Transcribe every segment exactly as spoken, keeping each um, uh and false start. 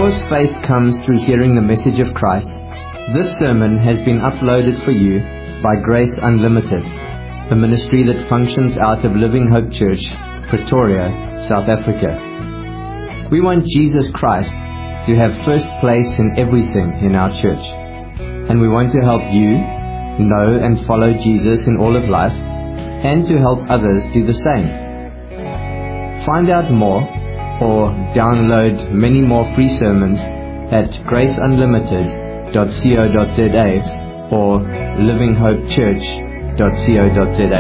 Because faith comes through hearing the message of Christ, this sermon has been uploaded for you by Grace Unlimited, a ministry that functions out of Living Hope Church, Pretoria, South Africa. We want Jesus Christ to have first place in everything in our church, and we want to help you know and follow Jesus in all of life, and to help others do the same. Find out more or download many more free sermons at grace unlimited dot co dot za or living hope church dot co dot za.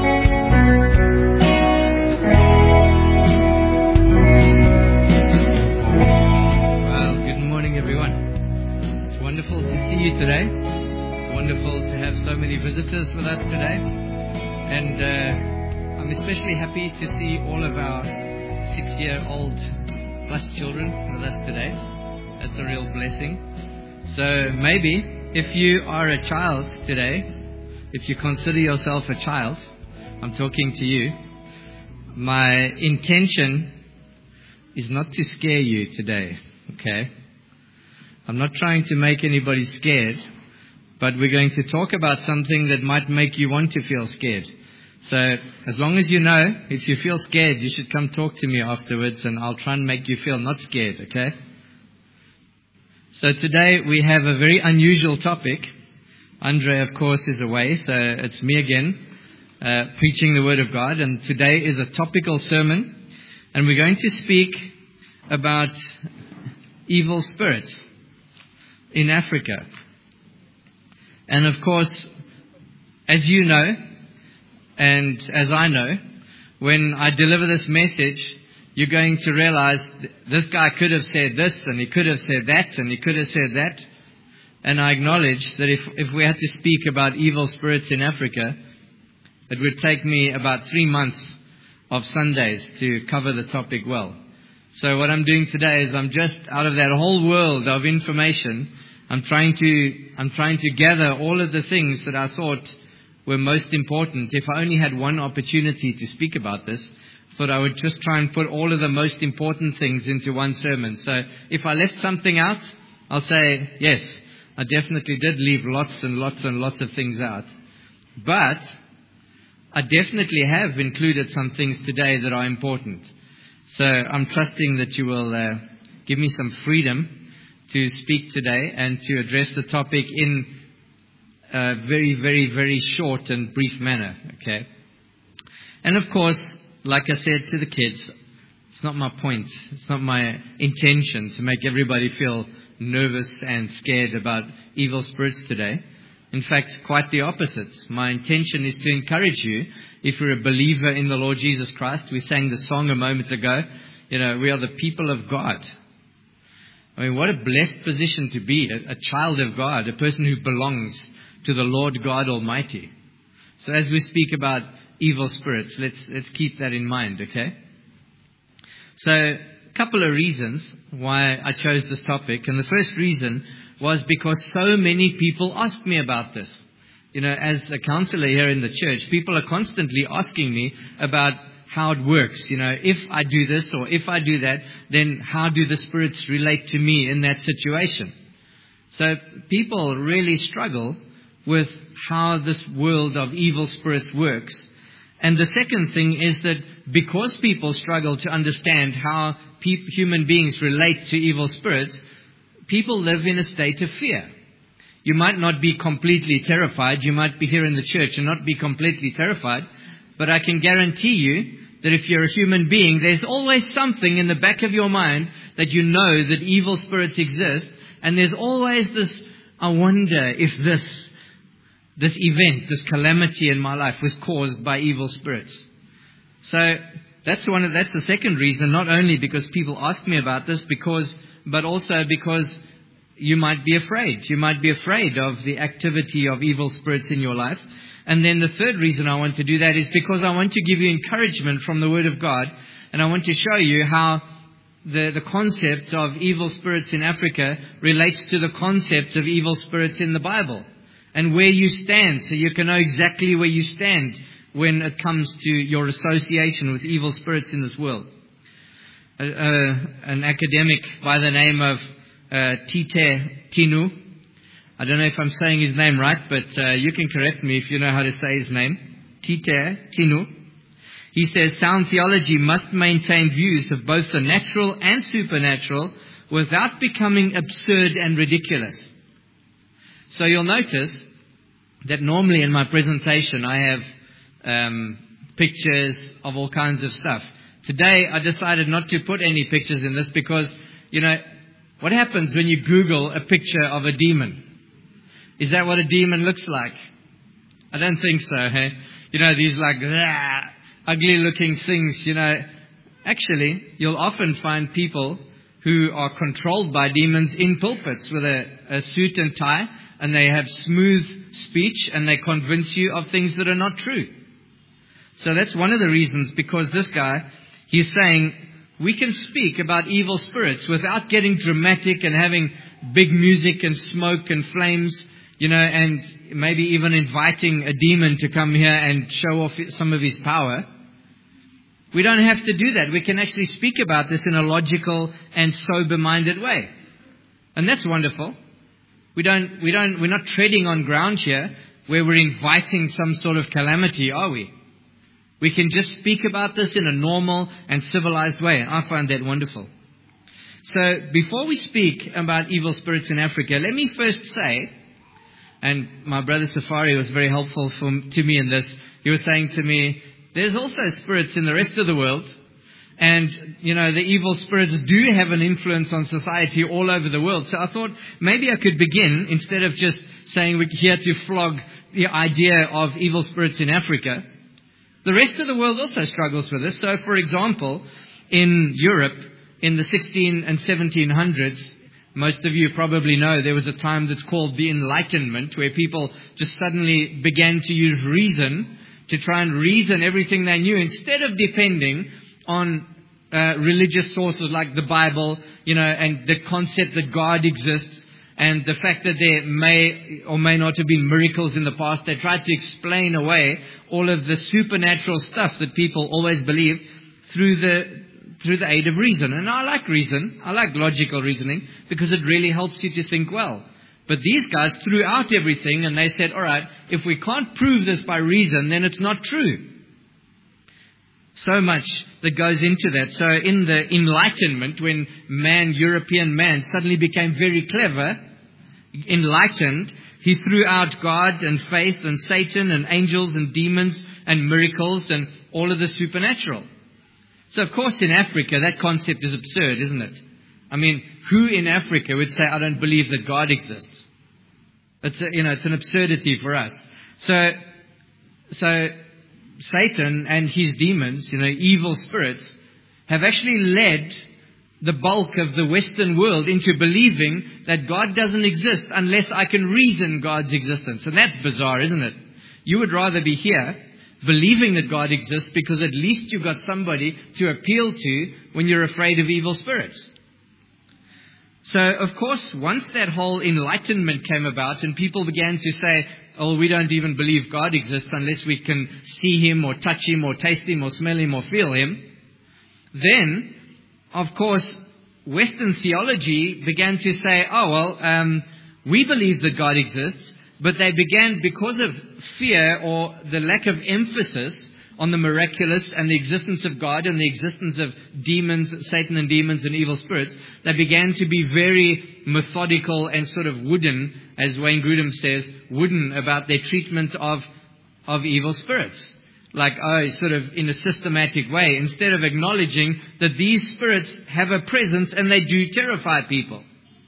Well, good morning, everyone. It's wonderful to see you today. It's wonderful to have so many visitors with us today. And uh, I'm especially happy to see all of our six-year-old plus children with us today. That's a real blessing. So maybe if you are a child today, if you consider yourself a child, I'm talking to you. My intention is not to scare you today, okay? I'm not trying to make anybody scared, but we're going to talk about something that might make you want to feel scared. So as long as you know, if you feel scared, you should come talk to me afterwards, and I'll try and make you feel not scared, okay? So today we have a very unusual topic. Andre, of course, is away, so it's me again, uh, preaching the Word of God. And today is a topical sermon, and we're going to speak about evil spirits in Africa. And of course, as you know, and as I know, when I deliver this message, you're going to realize this guy could have said this, and he could have said that, and he could have said that. And I acknowledge that if, if we had to speak about evil spirits in Africa, it would take me about three months of Sundays to cover the topic well. So what I'm doing today is I'm just out of that whole world of information, I'm trying to I'm trying to gather all of the things that I thought were most important. If I only had one opportunity to speak about this, I thought I would just try and put all of the most important things into one sermon. So if I left something out, I'll say, yes, I definitely did leave lots and lots and lots of things out. But I definitely have included some things today that are important. So I'm trusting that you will uh, give me some freedom to speak today and to address the topic in a very, very, very short and brief manner, okay? And of course, like I said to the kids, it's not my point, it's not my intention to make everybody feel nervous and scared about evil spirits today. In fact, quite the opposite. My intention is to encourage you, if you're a believer in the Lord Jesus Christ. We sang the song a moment ago, you know, we are the people of God. I mean, what a blessed position to be, a, a child of God, a person who belongs to the Lord God Almighty. So as we speak about evil spirits, let's let's keep that in mind, okay? So a couple of reasons why I chose this topic. And the first reason was because so many people ask me about this. You know, as a counselor here in the church, people are constantly asking me about how it works. You know, if I do this or if I do that, then how do the spirits relate to me in that situation? So people really struggle with how this world of evil spirits works. And the second thing is that because people struggle to understand how pe- human beings relate to evil spirits, people live in a state of fear. You might not be completely terrified. You might be here in the church and not be completely terrified. But I can guarantee you that if you're a human being, there's always something in the back of your mind that you know that evil spirits exist. And there's always this, I wonder if this This event, this calamity in my life was caused by evil spirits. So that's one of, that's the second reason, not only because people ask me about this, because, but also because you might be afraid. You might be afraid of the activity of evil spirits in your life. And then the third reason I want to do that is because I want to give you encouragement from the Word of God. And I want to show you how the, the concept of evil spirits in Africa relates to the concept of evil spirits in the Bible. And where you stand, so you can know exactly where you stand when it comes to your association with evil spirits in this world. Uh, uh, an academic by the name of uh, Tite Tinu. I don't know if I'm saying his name right, but uh, you can correct me if you know how to say his name. Tite Tinu. He says, sound theology must maintain views of both the natural and supernatural without becoming absurd and ridiculous. So you'll notice that normally in my presentation I have um, pictures of all kinds of stuff. Today I decided not to put any pictures in this because, you know, what happens when you Google a picture of a demon? Is that what a demon looks like? I don't think so, hey? You know, these like rah, ugly looking things, you know. Actually, you'll often find people who are controlled by demons in pulpits with a, a suit and tie, and they have smooth speech, and they convince you of things that are not true. So that's one of the reasons, because this guy, he's saying, we can speak about evil spirits without getting dramatic and having big music and smoke and flames, you know, and maybe even inviting a demon to come here and show off some of his power. We don't have to do that. We can actually speak about this in a logical and sober-minded way. And that's wonderful. We don't, we don't, we're not treading on ground here where we're inviting some sort of calamity, are we? We can just speak about this in a normal and civilized way. And I find that wonderful. So before we speak about evil spirits in Africa, let me first say, and my brother Safari was very helpful for, to me in this. He was saying to me, there's also spirits in the rest of the world. And, you know, the evil spirits do have an influence on society all over the world. So I thought maybe I could begin, instead of just saying we're here to flog the idea of evil spirits in Africa. The rest of the world also struggles with this. So, for example, in Europe, in the sixteen and seventeen hundreds, most of you probably know there was a time that's called the Enlightenment, where people just suddenly began to use reason to try and reason everything they knew, instead of depending on uh, religious sources like the Bible, you know, and the concept that God exists, and the fact that there may or may not have been miracles in the past. They tried to explain away all of the supernatural stuff that people always believe through the through the aid of reason. And I like reason. I like logical reasoning because it really helps you to think well. But these guys threw out everything and they said, all right, if we can't prove this by reason, then it's not true. So much that goes into that. So in the Enlightenment, when man, European man, suddenly became very clever, enlightened, he threw out God and faith and Satan and angels and demons and miracles and all of the supernatural. So of course in Africa, that concept is absurd, isn't it? I mean, who in Africa would say, I don't believe that God exists? It's a, you know, it's an absurdity for us. So, so Satan and his demons, you know, evil spirits, have actually led the bulk of the Western world into believing that God doesn't exist unless I can reason God's existence. And that's bizarre, isn't it? You would rather be here believing that God exists because at least you've got somebody to appeal to when you're afraid of evil spirits. So, of course, once that whole enlightenment came about and people began to say, oh, we don't even believe God exists unless we can see Him or touch Him or taste Him or smell Him or feel Him, then, of course, Western theology began to say, oh, well, um, we believe that God exists, but they began, because of fear or the lack of emphasis on the miraculous and the existence of God and the existence of demons, Satan and demons and evil spirits, they began to be very methodical and sort of wooden, as Wayne Grudem says, wooden about their treatment of, of evil spirits. Like, oh, sort of in a systematic way, instead of acknowledging that these spirits have a presence and they do terrify people.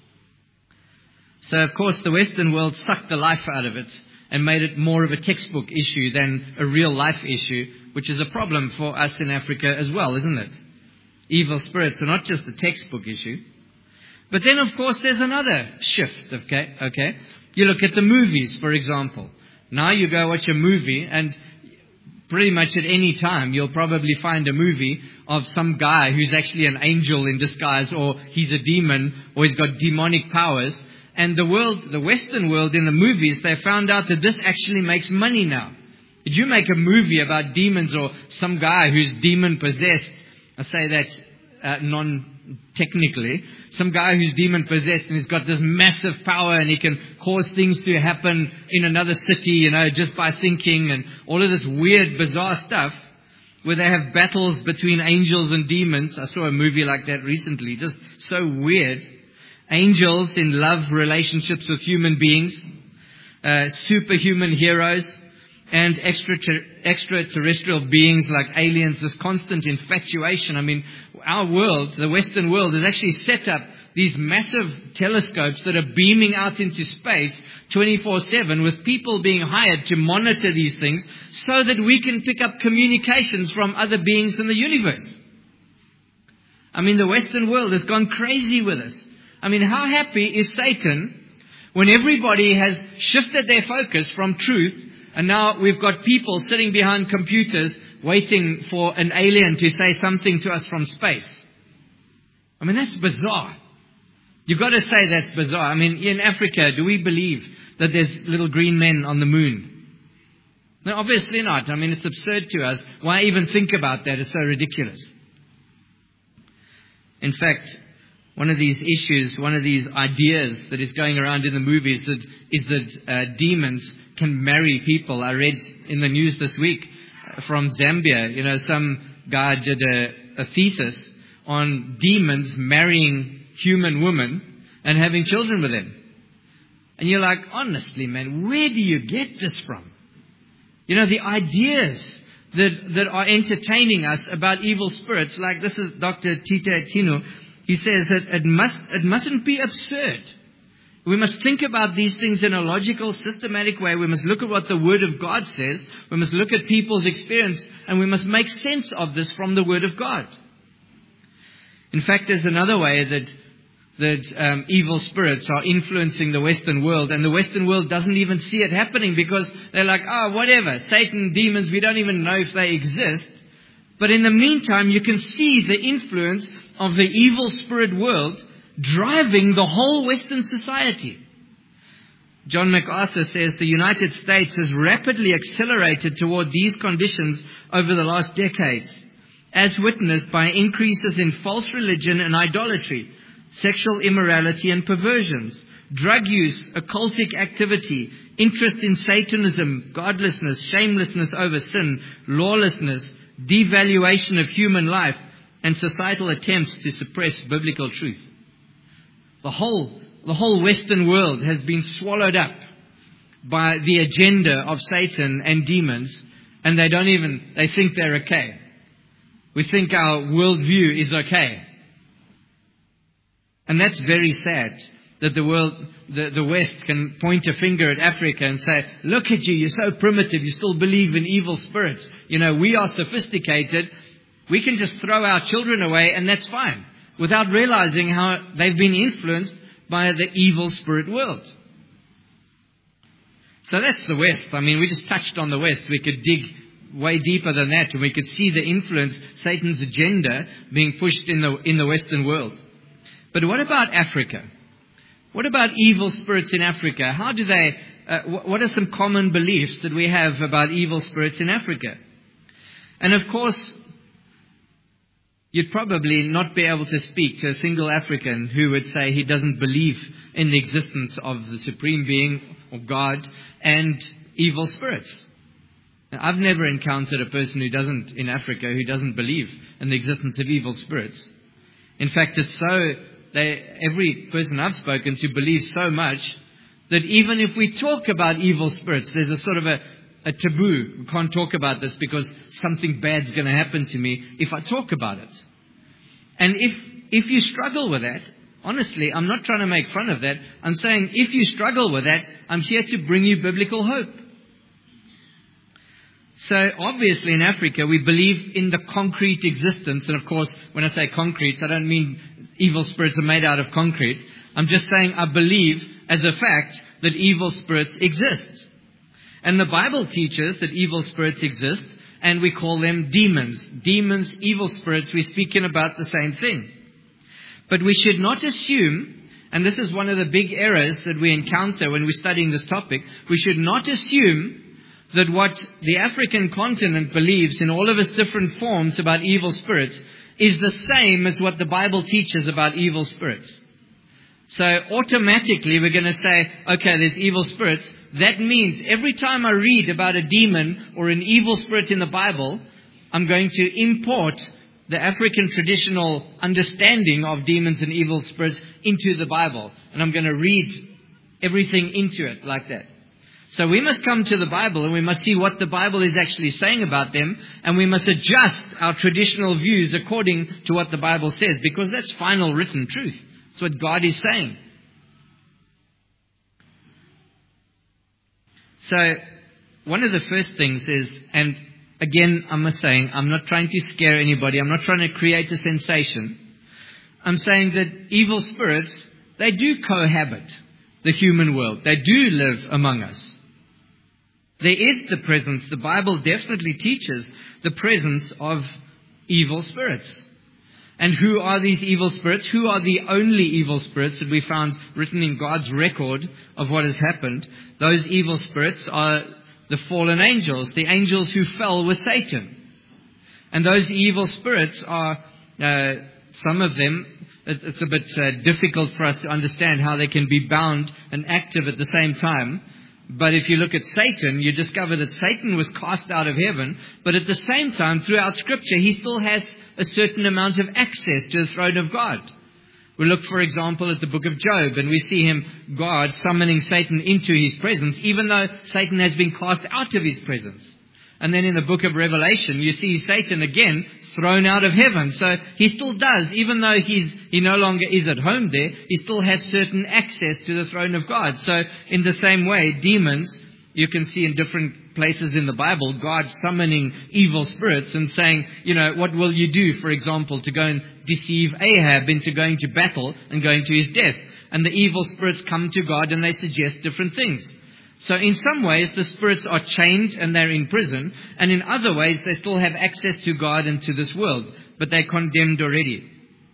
So, of course, the Western world sucked the life out of it and made it more of a textbook issue than a real life issue, which is a problem for us in Africa as well, isn't it? Evil spirits are not just a textbook issue. But then, of course, there's another shift, okay? Okay, you look at the movies, for example. Now you go watch a movie, and pretty much at any time you'll probably find a movie of some guy who's actually an angel in disguise, or he's a demon, or he's got demonic powers. And the world, the Western world in the movies, they found out that this actually makes money now. If you make a movie about demons or some guy who's demon possessed, I say that uh, non, technically. Some guy who's demon-possessed and he's got this massive power and he can cause things to happen in another city, you know, just by thinking, and all of this weird, bizarre stuff where they have battles between angels and demons. I saw a movie like that recently, just so weird. Angels in love relationships with human beings, uh, superhuman heroes, and extra extraterrestrial beings like aliens, this constant infatuation. I mean, our world, the Western world, has actually set up these massive telescopes that are beaming out into space twenty-four seven, with people being hired to monitor these things so that we can pick up communications from other beings in the universe. I mean, the Western world has gone crazy with us. I mean, how happy is Satan when everybody has shifted their focus from truth, and now we've got people sitting behind computers waiting for an alien to say something to us from space? I mean, that's bizarre. You've got to say that's bizarre. I mean, in Africa, do we believe that there's little green men on the moon? No, obviously not. I mean, it's absurd to us. Why even think about that? It's so ridiculous. In fact, one of these issues, one of these ideas that is going around in the movies that is that uh, demons can marry people. I read in the news this week from Zambia, you know, some guy did a, a thesis on demons marrying human women and having children with them. And you're like, honestly, man, where do you get this from? You know, the ideas that, that are entertaining us about evil spirits, like this is Doctor Tita Tino. He says that it must, it mustn't be absurd. We must think about these things in a logical, systematic way. We must look at what the Word of God says. We must look at people's experience, and we must make sense of this from the Word of God. In fact, there's another way that that um, evil spirits are influencing the Western world, and the Western world doesn't even see it happening because they're like, oh, whatever, Satan, demons, we don't even know if they exist. But in the meantime, you can see the influence of the evil spirit world driving the whole Western society. John MacArthur says the United States has rapidly accelerated toward these conditions over the last decades, as witnessed by increases in false religion and idolatry, sexual immorality and perversions, drug use, occultic activity, interest in Satanism, godlessness, shamelessness over sin, lawlessness, devaluation of human life, and societal attempts to suppress biblical truth. The whole, the whole Western world has been swallowed up by the agenda of Satan and demons, and they don't even, they think they're okay. We think our worldview is okay. And that's very sad, that the world, the, the West can point a finger at Africa and say, look at you, you're so primitive, you still believe in evil spirits. You know, we are sophisticated, we can just throw our children away and that's fine, without realizing how they've been influenced by the evil spirit world. So that's the West. I mean, we just touched on the West. We could dig way deeper than that, and we could see the influence, Satan's agenda being pushed in the in the Western world. But what about Africa? What about evil spirits in Africa? How do they, uh, what are some common beliefs that we have about evil spirits in Africa? And of course, you'd probably not be able to speak to a single African who would say he doesn't believe in the existence of the Supreme Being or God and evil spirits. Now, I've never encountered a person who doesn't, in Africa, who doesn't believe in the existence of evil spirits. In fact, it's so, they, every person I've spoken to believes so much that even if we talk about evil spirits, there's a sort of a, a taboo. We can't talk about this because something bad's going to happen to me if I talk about it. And if if you struggle with that, honestly, I'm not trying to make fun of that. I'm saying if you struggle with that, I'm here to bring you biblical hope. So obviously in Africa, we believe in the concrete existence. And of course, when I say concrete, I don't mean evil spirits are made out of concrete. I'm just saying I believe as a fact that evil spirits exist. And the Bible teaches that evil spirits exist, and we call them demons. Demons, evil spirits, we're speaking about the same thing. But we should not assume, and this is one of the big errors that we encounter when we're studying this topic, we should not assume that what the African continent believes in all of its different forms about evil spirits is the same as what the Bible teaches about evil spirits. So automatically we're going to say, okay, there's evil spirits. That means every time I read about a demon or an evil spirit in the Bible, I'm going to import the African traditional understanding of demons and evil spirits into the Bible. And I'm going to read everything into it like that. So we must come to the Bible and we must see what the Bible is actually saying about them. And we must adjust our traditional views according to what the Bible says, because that's final written truth. It's what God is saying. So one of the first things is, and again, I'm saying, I'm not trying to scare anybody. I'm not trying to create a sensation. I'm saying that evil spirits, they do cohabit the human world. They do live among us. There is the presence. The Bible definitely teaches the presence of evil spirits. And who are these evil spirits? Who are the only evil spirits that we found written in God's record of what has happened? Those evil spirits are the fallen angels, the angels who fell with Satan. And those evil spirits are, uh, some of them, it's a bit uh, difficult for us to understand how they can be bound and active at the same time. But if you look at Satan, you discover that Satan was cast out of heaven, but at the same time, throughout Scripture, he still has a certain amount of access to the throne of God. We look, for example, at the book of Job, and we see him, God, summoning Satan into his presence, even though Satan has been cast out of his presence. And then in the book of Revelation, you see Satan again thrown out of heaven. So he still does, even though he's he no longer is at home there, he still has certain access to the throne of God. So in the same way, demons, you can see in different places in the Bible, God summoning evil spirits and saying, you know, what will you do, for example, to go and deceive Ahab into going to battle and going to his death? And the evil spirits come to God and they suggest different things. So in some ways, the spirits are chained and they're in prison. And in other ways, they still have access to God and to this world. But they're condemned already.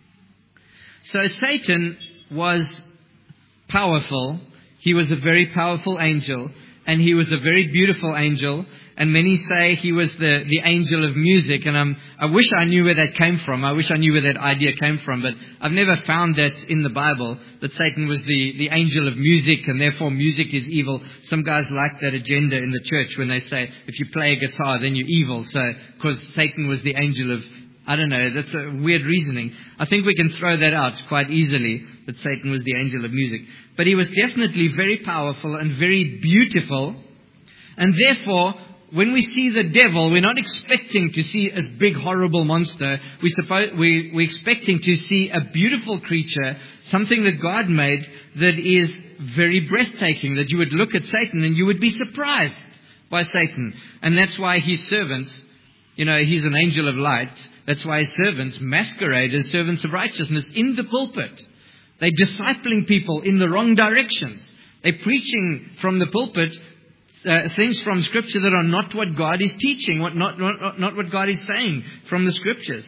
So Satan was powerful. He was a very powerful angel. And he was a very beautiful angel. And many say he was the, the angel of music. And I'm, I wish I knew where that came from. I wish I knew where that idea came from. But I've never found that in the Bible, that Satan was the, the angel of music and therefore music is evil. Some guys like that agenda in the church when they say, if you play a guitar, then you're evil. So, because Satan was the angel of, I don't know, that's a weird reasoning. I think we can throw that out quite easily, that Satan was the angel of music. But he was definitely very powerful and very beautiful. And therefore, when we see the devil, we're not expecting to see a big, horrible monster. We suppose, we, we're expecting to see a beautiful creature, something that God made that is very breathtaking, that you would look at Satan and you would be surprised by Satan. And that's why his servants, you know, he's an angel of light. That's why his servants masquerade as servants of righteousness in the pulpit. They're discipling people in the wrong directions. They're preaching from the pulpit Uh, things from Scripture that are not what God is teaching, what not, not, not what God is saying from the Scriptures.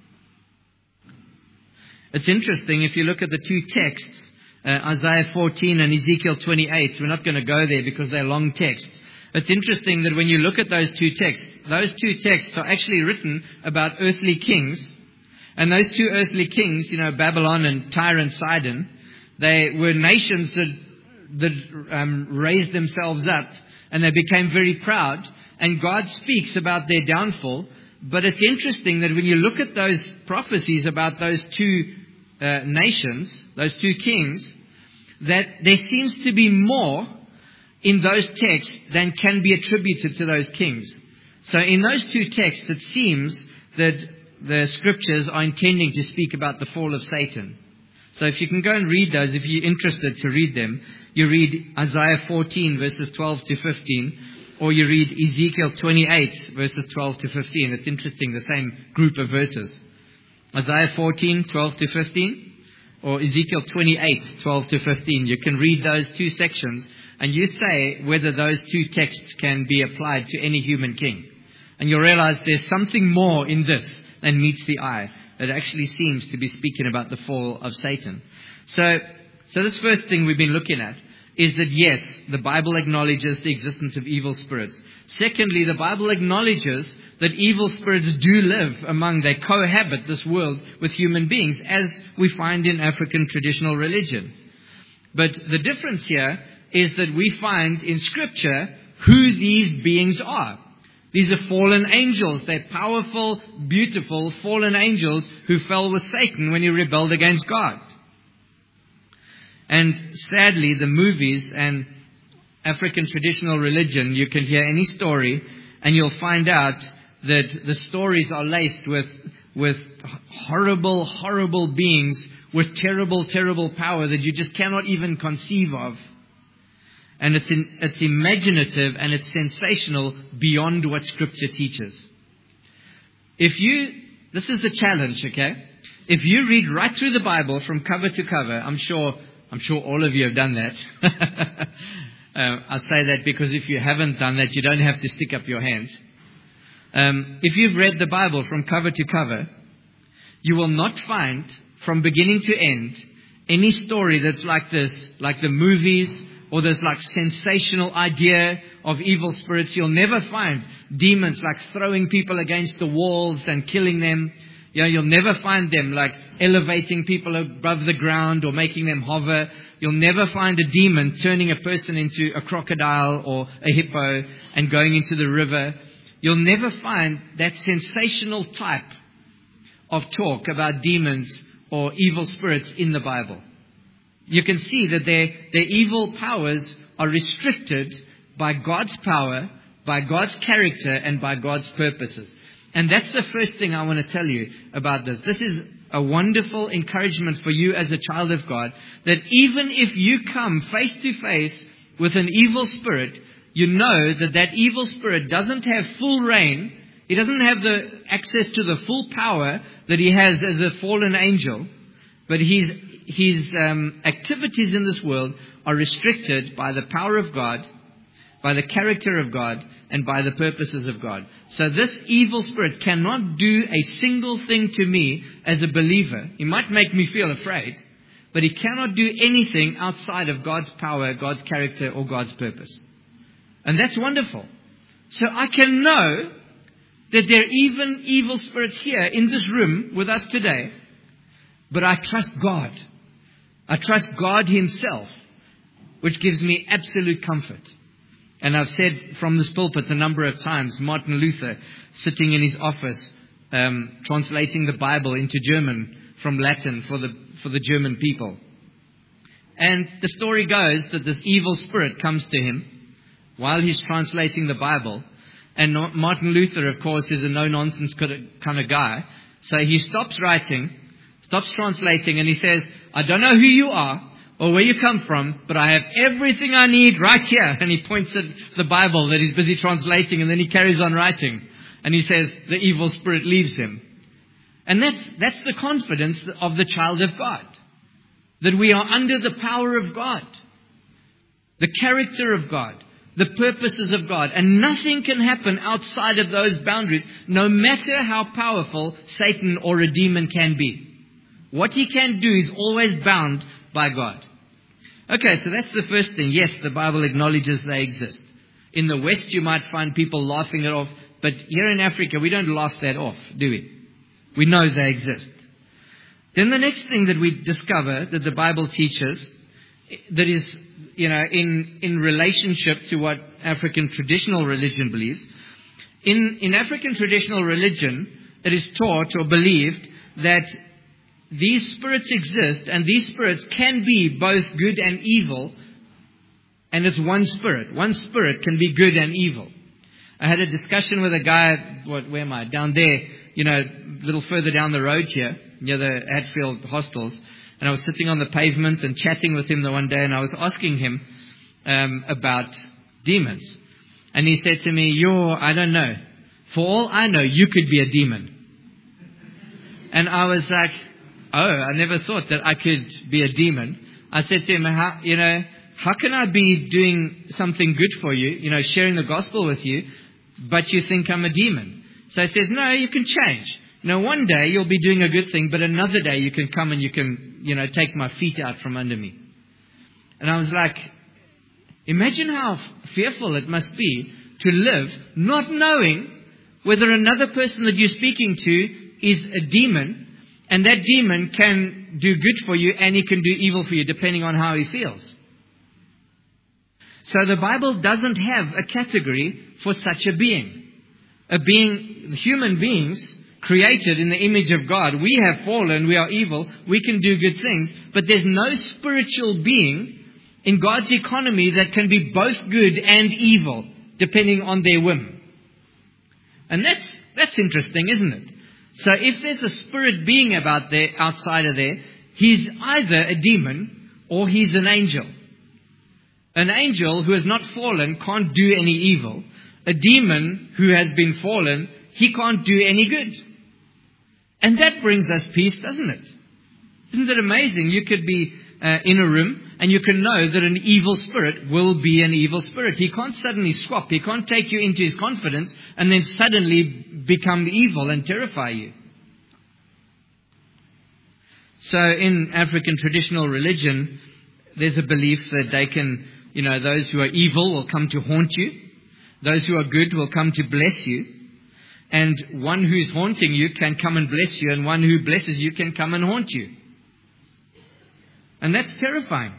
It's interesting, if you look at the two texts, uh, Isaiah fourteen and Ezekiel twenty-eight, we're not going to go there because they're long texts. It's interesting that when you look at those two texts, those two texts are actually written about earthly kings. And those two earthly kings, you know, Babylon and Tyre and Sidon, they were nations that, that um, raised themselves up. And they became very proud. And God speaks about their downfall. But it's interesting that when you look at those prophecies about those two uh, nations, those two kings, that there seems to be more in those texts than can be attributed to those kings. So in those two texts, it seems that the Scriptures are intending to speak about the fall of Satan. So if you can go and read those, if you're interested to read them, you read Isaiah fourteen verses twelve to fifteen, or you read Ezekiel twenty-eight verses twelve to fifteen. It's interesting, the same group of verses. Isaiah fourteen, twelve to fifteen, or Ezekiel twenty-eight, twelve to fifteen. You can read those two sections and you say whether those two texts can be applied to any human king. And you'll realize there's something more in this than meets the eye. It actually seems to be speaking about the fall of Satan. So, so this first thing we've been looking at is that yes, the Bible acknowledges the existence of evil spirits. Secondly, the Bible acknowledges that evil spirits do live among, they cohabit this world with human beings, as we find in African traditional religion. But the difference here is that we find in Scripture who these beings are. These are fallen angels. They're powerful, beautiful, fallen angels who fell with Satan when he rebelled against God. And sadly, the movies and African traditional religion, you can hear any story and you'll find out that the stories are laced with, with horrible, horrible beings with terrible, terrible power that you just cannot even conceive of. And it's in, it's imaginative and it's sensational beyond what Scripture teaches. If you, this is the challenge, okay? If you read right through the Bible from cover to cover, I'm sure, I'm sure all of you have done that. uh, I say that because if you haven't done that, you don't have to stick up your hand. Um, if you've read the Bible from cover to cover, you will not find from beginning to end any story that's like this, like the movies, or this like sensational idea of evil spirits. You'll never find demons like throwing people against the walls and killing them. You know, you'll never find them like elevating people above the ground or making them hover. You'll never find a demon turning a person into a crocodile or a hippo and going into the river. You'll never find that sensational type of talk about demons or evil spirits in the Bible. You can see that their, their evil powers are restricted by God's power, by God's character, and by God's purposes. And that's the first thing I want to tell you about this. This is a wonderful encouragement for you as a child of God, that even if you come face to face with an evil spirit, you know that that evil spirit doesn't have full reign. He doesn't have the access to the full power that he has as a fallen angel, but he's His um, activities in this world are restricted by the power of God, by the character of God, and by the purposes of God. So this evil spirit cannot do a single thing to me as a believer. He might make me feel afraid, but he cannot do anything outside of God's power, God's character, or God's purpose. And that's wonderful. So I can know that there are even evil spirits here in this room with us today, but I trust God. I trust God Himself, which gives me absolute comfort. And I've said from this pulpit a number of times, Martin Luther, sitting in his office, um, translating the Bible into German from Latin for the for the German people. And the story goes that this evil spirit comes to him while he's translating the Bible. And Martin Luther, of course, is a no-nonsense kind of guy. So he stops writing, stops translating, and he says, I don't know who you are or where you come from, but I have everything I need right here. And he points at the Bible that he's busy translating, and then he carries on writing. And he says, the evil spirit leaves him. And that's, that's the confidence of the child of God. That we are under the power of God. The character of God. The purposes of God. And nothing can happen outside of those boundaries, no matter how powerful Satan or a demon can be. What he can do is always bound by God. Okay, so that's the first thing. Yes, the Bible acknowledges they exist. In the West, you might find people laughing it off. But here in Africa, we don't laugh that off, do we? We know they exist. Then the next thing that we discover that the Bible teaches, that is, you know, in, in relationship to what African traditional religion believes. In, in African traditional religion, it is taught or believed that these spirits exist, and these spirits can be both good and evil, and it's one spirit. One spirit can be good and evil. I had a discussion with a guy, what, where am I? Down there, you know, a little further down the road here, near the Hatfield hostels. And I was sitting on the pavement and chatting with him the one day, and I was asking him um, about demons. And he said to me, you're, I don't know. For all I know, you could be a demon. And I was like, oh, I never thought that I could be a demon. I said to him, how, you know, how can I be doing something good for you, you know, sharing the gospel with you, but you think I'm a demon? So he says, no, you can change. You know, one day you'll be doing a good thing, but another day you can come and you can, you know, take my feet out from under me. And I was like, imagine how fearful it must be to live not knowing whether another person that you're speaking to is a demon, and that demon can do good for you and he can do evil for you depending on how he feels. So the Bible doesn't have a category for such a being. A being, human beings created in the image of God. We have fallen, we are evil, we can do good things, but there's no spiritual being in God's economy that can be both good and evil, depending on their whim. And that's that's interesting, isn't it? So if there's a spirit being about there, outside of there, he's either a demon or he's an angel. An angel who has not fallen can't do any evil. A demon who has been fallen, he can't do any good. And that brings us peace, doesn't it? Isn't it amazing? You could be uh, in a room and you can know that an evil spirit will be an evil spirit. He can't suddenly swap. He can't take you into his confidence and then suddenly become evil and terrify you. So in African traditional religion, there's a belief that they can, you know, those who are evil will come to haunt you. Those who are good will come to bless you. And one who's haunting you can come and bless you, and one who blesses you can come and haunt you. And that's terrifying.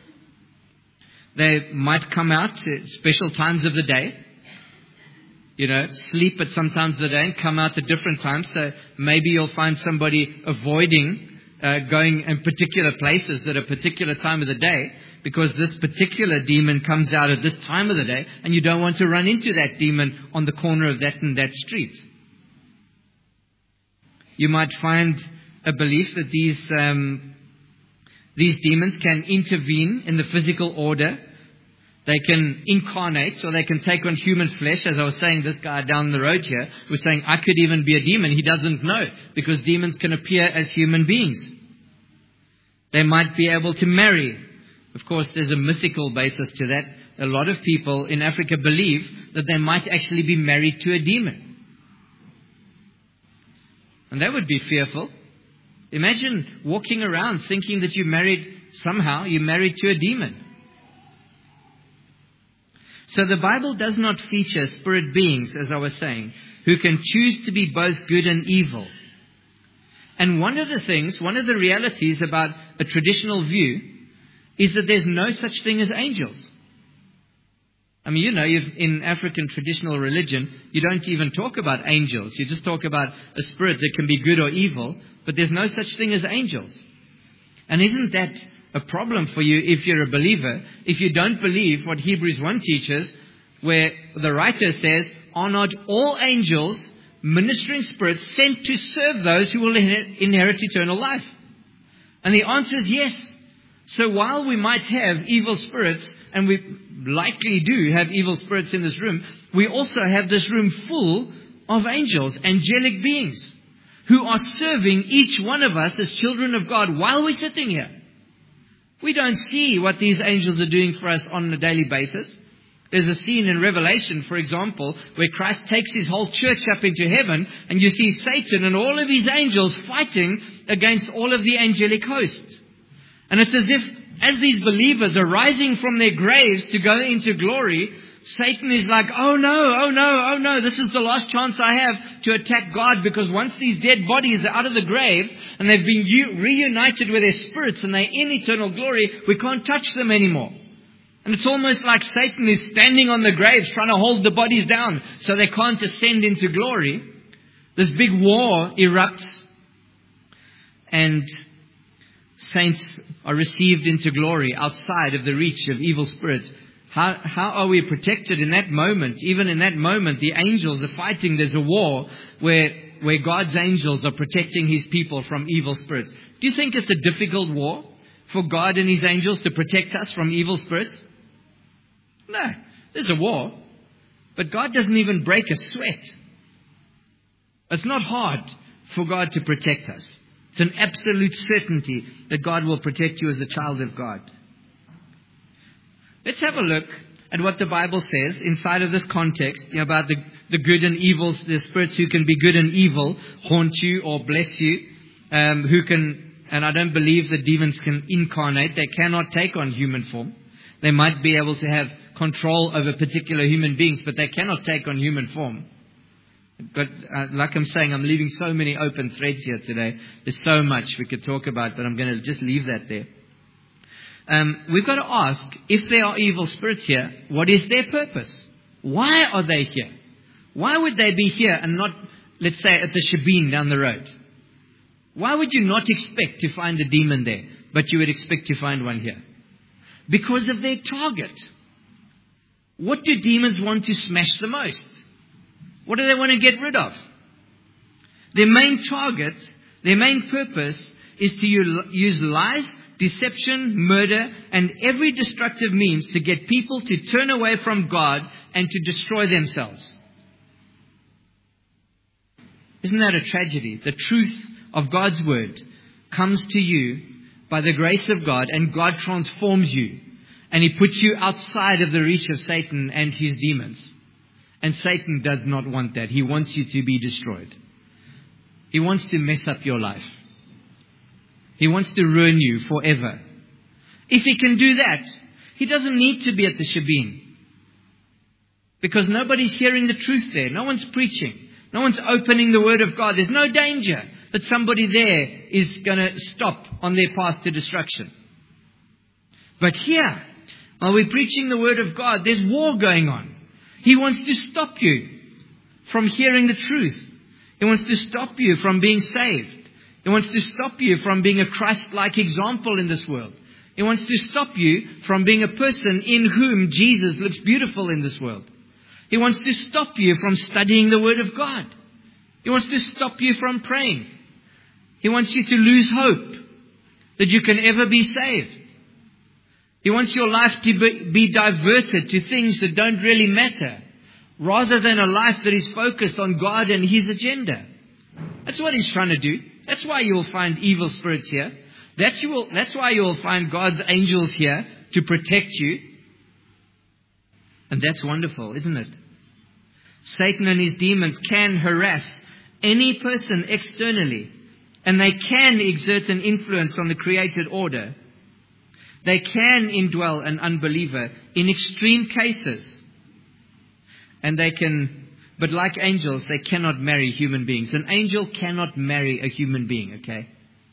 They might come out at special times of the day, you know, sleep at some times of the day and come out at different times. So maybe you'll find somebody avoiding uh, going in particular places at a particular time of the day, because this particular demon comes out at this time of the day, and you don't want to run into that demon on the corner of that and that street. You might find a belief that these um, these demons can intervene in the physical order. They can incarnate, or they can take on human flesh. As I was saying, this guy down the road here was saying, I could even be a demon. He doesn't know, because demons can appear as human beings. They might be able to marry. Of course, there's a mythical basis to that. A lot of people in Africa believe that they might actually be married to a demon. And that would be fearful. Imagine walking around thinking that you're married, somehow you're married to a demon. So the Bible does not feature spirit beings, as I was saying, who can choose to be both good and evil. And one of the things, one of the realities about a traditional view is that there's no such thing as angels. I mean, you know, you've, in African traditional religion, you don't even talk about angels. You just talk about a spirit that can be good or evil, but there's no such thing as angels. And isn't that a problem for you if you're a believer? If you don't believe what Hebrews one teaches, where the writer says, are not all angels ministering spirits sent to serve those who will inherit eternal life? And the answer is yes. So while we might have evil spirits, and we likely do have evil spirits in this room, we also have this room full of angels, angelic beings, who are serving each one of us as children of God while we're sitting here. We don't see what these angels are doing for us on a daily basis. There's a scene in Revelation, for example, where Christ takes his whole church up into heaven, and you see Satan and all of his angels fighting against all of the angelic hosts. And it's as if, as these believers are rising from their graves to go into glory, Satan is like, oh no, oh no, oh no, this is the last chance I have to attack God, because once these dead bodies are out of the grave and they've been u- reunited with their spirits and they're in eternal glory, we can't touch them anymore. And it's almost like Satan is standing on the graves trying to hold the bodies down so they can't ascend into glory. This big war erupts, and saints are received into glory outside of the reach of evil spirits. How, how are we protected in that moment? Even in that moment, the angels are fighting. There's a war where, where God's angels are protecting his people from evil spirits. Do you think it's a difficult war for God and his angels to protect us from evil spirits? No, there's a war, but God doesn't even break a sweat. It's not hard for God to protect us. It's an absolute certainty that God will protect you as a child of God. Let's have a look at what the Bible says inside of this context, you know, about the, the good and evil, the spirits who can be good and evil, haunt you or bless you, um, who can, and I don't believe that demons can incarnate. They cannot take on human form. They might be able to have control over particular human beings, but they cannot take on human form. But uh, like I'm saying, I'm leaving so many open threads here today. There's so much we could talk about, but I'm going to just leave that there. Um, we've got to ask, if there are evil spirits here, what is their purpose? Why are they here? Why would they be here and not, let's say, at the Shebeen down the road? Why would you not expect to find a demon there, but you would expect to find one here? Because of their target. What do demons want to smash the most? What do they want to get rid of? Their main target, their main purpose is to use lies, deception, murder, and every destructive means to get people to turn away from God and to destroy themselves. Isn't that a tragedy? The truth of God's word comes to you by the grace of God, and God transforms you. And He puts you outside of the reach of Satan and his demons. And Satan does not want that. He wants you to be destroyed. He wants to mess up your life. He wants to ruin you forever. If he can do that, he doesn't need to be at the Shebeen. Because nobody's hearing the truth there. No one's preaching. No one's opening the Word of God. There's no danger that somebody there is going to stop on their path to destruction. But here, while we're preaching the Word of God, there's war going on. He wants to stop you from hearing the truth. He wants to stop you from being saved. He wants to stop you from being a Christ-like example in this world. He wants to stop you from being a person in whom Jesus looks beautiful in this world. He wants to stop you from studying the Word of God. He wants to stop you from praying. He wants you to lose hope that you can ever be saved. He wants your life to be, be diverted to things that don't really matter, rather than a life that is focused on God and His agenda. That's what He's trying to do. That's why you will find evil spirits here. That's, you will, that's why you will find God's angels here to protect you. And that's wonderful, isn't it? Satan and his demons can harass any person externally, and they can exert an influence on the created order. They can indwell an unbeliever in extreme cases. And they can, but like angels, they cannot marry human beings. An angel cannot marry a human being, okay?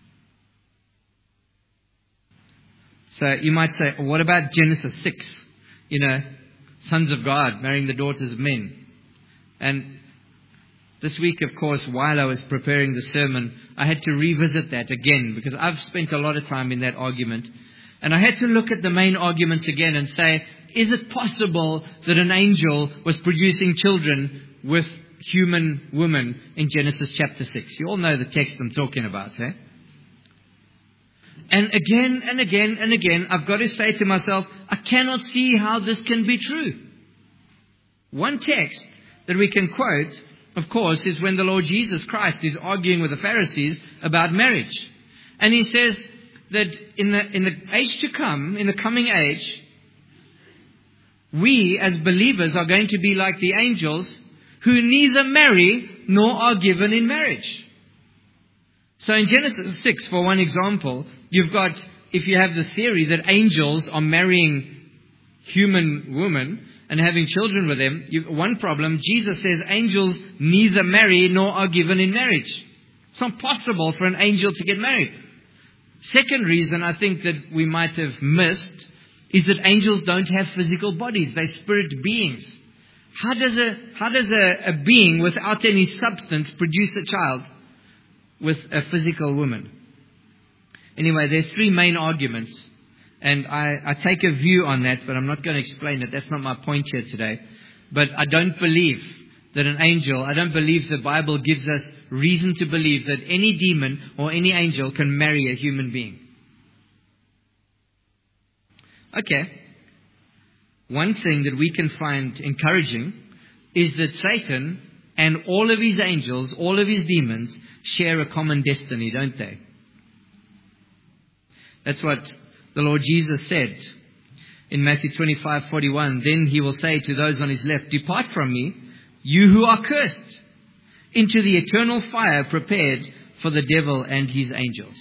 So you might say, what about Genesis six? You know, sons of God marrying the daughters of men. And this week, of course, while I was preparing the sermon, I had to revisit that again, because I've spent a lot of time in that argument. And I had to look at the main arguments again and say, is it possible that an angel was producing children with human women in Genesis chapter six? You all know the text I'm talking about, eh? And again and again and again, I've got to say to myself, I cannot see how this can be true. One text that we can quote, of course, is when the Lord Jesus Christ is arguing with the Pharisees about marriage. And He says that in the, in the age to come, in the coming age, we as believers are going to be like the angels who neither marry nor are given in marriage. So in Genesis six, for one example, you've got, if you have the theory that angels are marrying human women and having children with them, you, one problem, Jesus says angels neither marry nor are given in marriage. It's not possible for an angel to get married. Second reason I think that we might have missed is that angels don't have physical bodies. They're spirit beings. How does a, how does a, a being without any substance produce a child with a physical woman? Anyway, there's three main arguments. And I, I take a view on that, but I'm not going to explain it. That's not my point here today. But I don't believe that an angel, I don't believe the Bible gives us reason to believe that any demon or any angel can marry a human being. Okay. One thing that we can find encouraging is that Satan and all of his angels, all of his demons, share a common destiny, don't they? That's what the Lord Jesus said in Matthew twenty-five forty-one. Then He will say to those on His left, depart from me, you who are cursed, into the eternal fire prepared for the devil and his angels.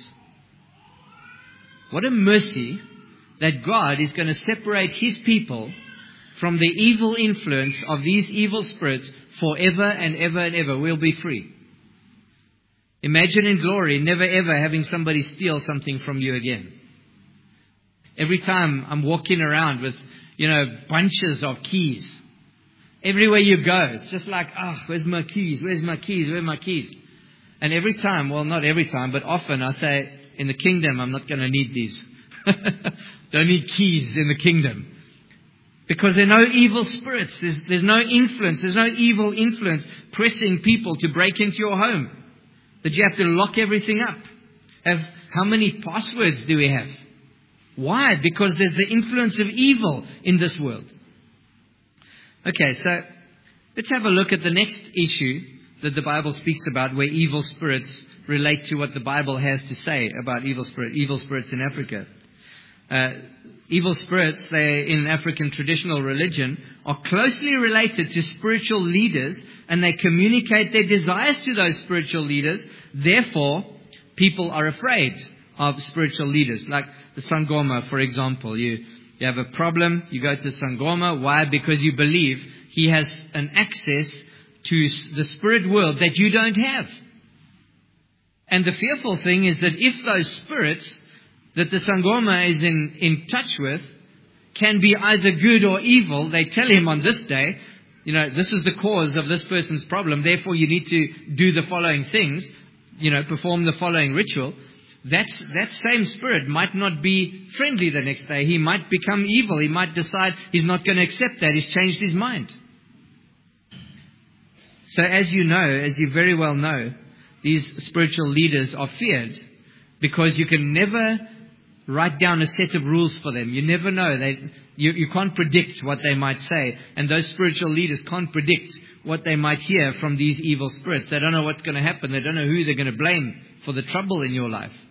What a mercy that God is going to separate His people from the evil influence of these evil spirits forever and ever and ever. We'll be free. Imagine in glory never ever having somebody steal something from you again. Every time I'm walking around with, you know, bunches of keys. Everywhere you go, it's just like, oh, where's my keys? Where's my keys? Where are my keys? And every time, well, not every time, but often I say, in the kingdom, I'm not going to need these. Don't need keys in the kingdom. Because there are no evil spirits. There's, there's no influence. There's no evil influence pressing people to break into your home. That you have to lock everything up. Have, how many passwords do we have? Why? Because there's the influence of evil in this world. Okay, so let's have a look at the next issue that the Bible speaks about, where evil spirits relate to what the Bible has to say about evil spirit, evil spirits in Africa. Uh, evil spirits, they in African traditional religion, are closely related to spiritual leaders, and they communicate their desires to those spiritual leaders. Therefore, people are afraid of spiritual leaders. Like the Sangoma, for example. You, you have a problem, you go to Sangoma. Why? Because you believe he has an access to the spirit world that you don't have. And the fearful thing is that if those spirits that the Sangoma is in, in touch with can be either good or evil, they tell him on this day, you know, this is the cause of this person's problem, therefore you need to do the following things, you know, perform the following ritual. That's, that same spirit might not be friendly the next day. He might become evil. He might decide he's not going to accept that. He's changed his mind. So as you know, as you very well know, these spiritual leaders are feared because you can never write down a set of rules for them. You never know. They, you, you can't predict what they might say. And those spiritual leaders can't predict what they might hear from these evil spirits. They don't know what's going to happen. They don't know who they're going to blame for the trouble in your life.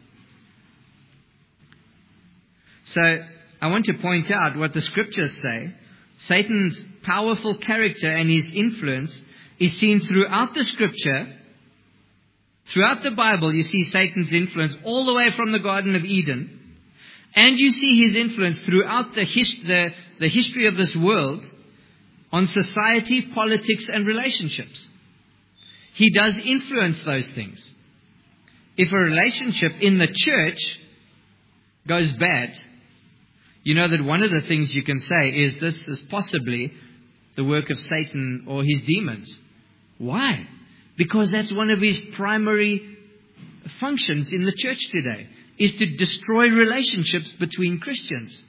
So I want to point out what the scriptures say. Satan's powerful character and his influence is seen throughout the scripture. Throughout the Bible, you see Satan's influence all the way from the Garden of Eden. And you see his influence throughout the, his, the, the history of this world on society, politics, and relationships. He does influence those things. If a relationship in the church goes bad, you know that one of the things you can say is this is possibly the work of Satan or his demons. Why? Because that's one of his primary functions in the church today, is to destroy relationships between Christians.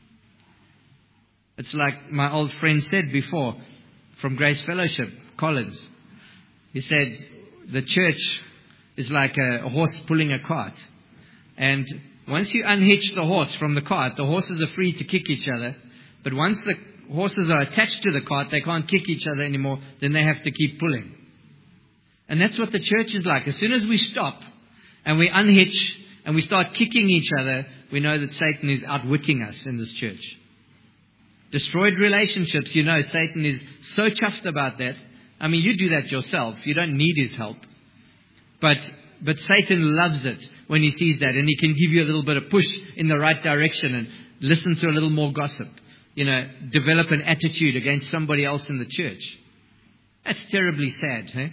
It's like my old friend said before from Grace Fellowship, Collins. He said the church is like a, a horse pulling a cart. And once you unhitch the horse from the cart, the horses are free to kick each other. But once the horses are attached to the cart, they can't kick each other anymore. Then they have to keep pulling. And that's what the church is like. As soon as we stop and we unhitch and we start kicking each other, we know that Satan is outwitting us in this church. Destroyed relationships, you know, Satan is so chuffed about that. I mean, you do that yourself. You don't need his help. But but Satan loves it when he sees that, and he can give you a little bit of push in the right direction and listen to a little more gossip. You know, develop an attitude against somebody else in the church. That's terribly sad, eh?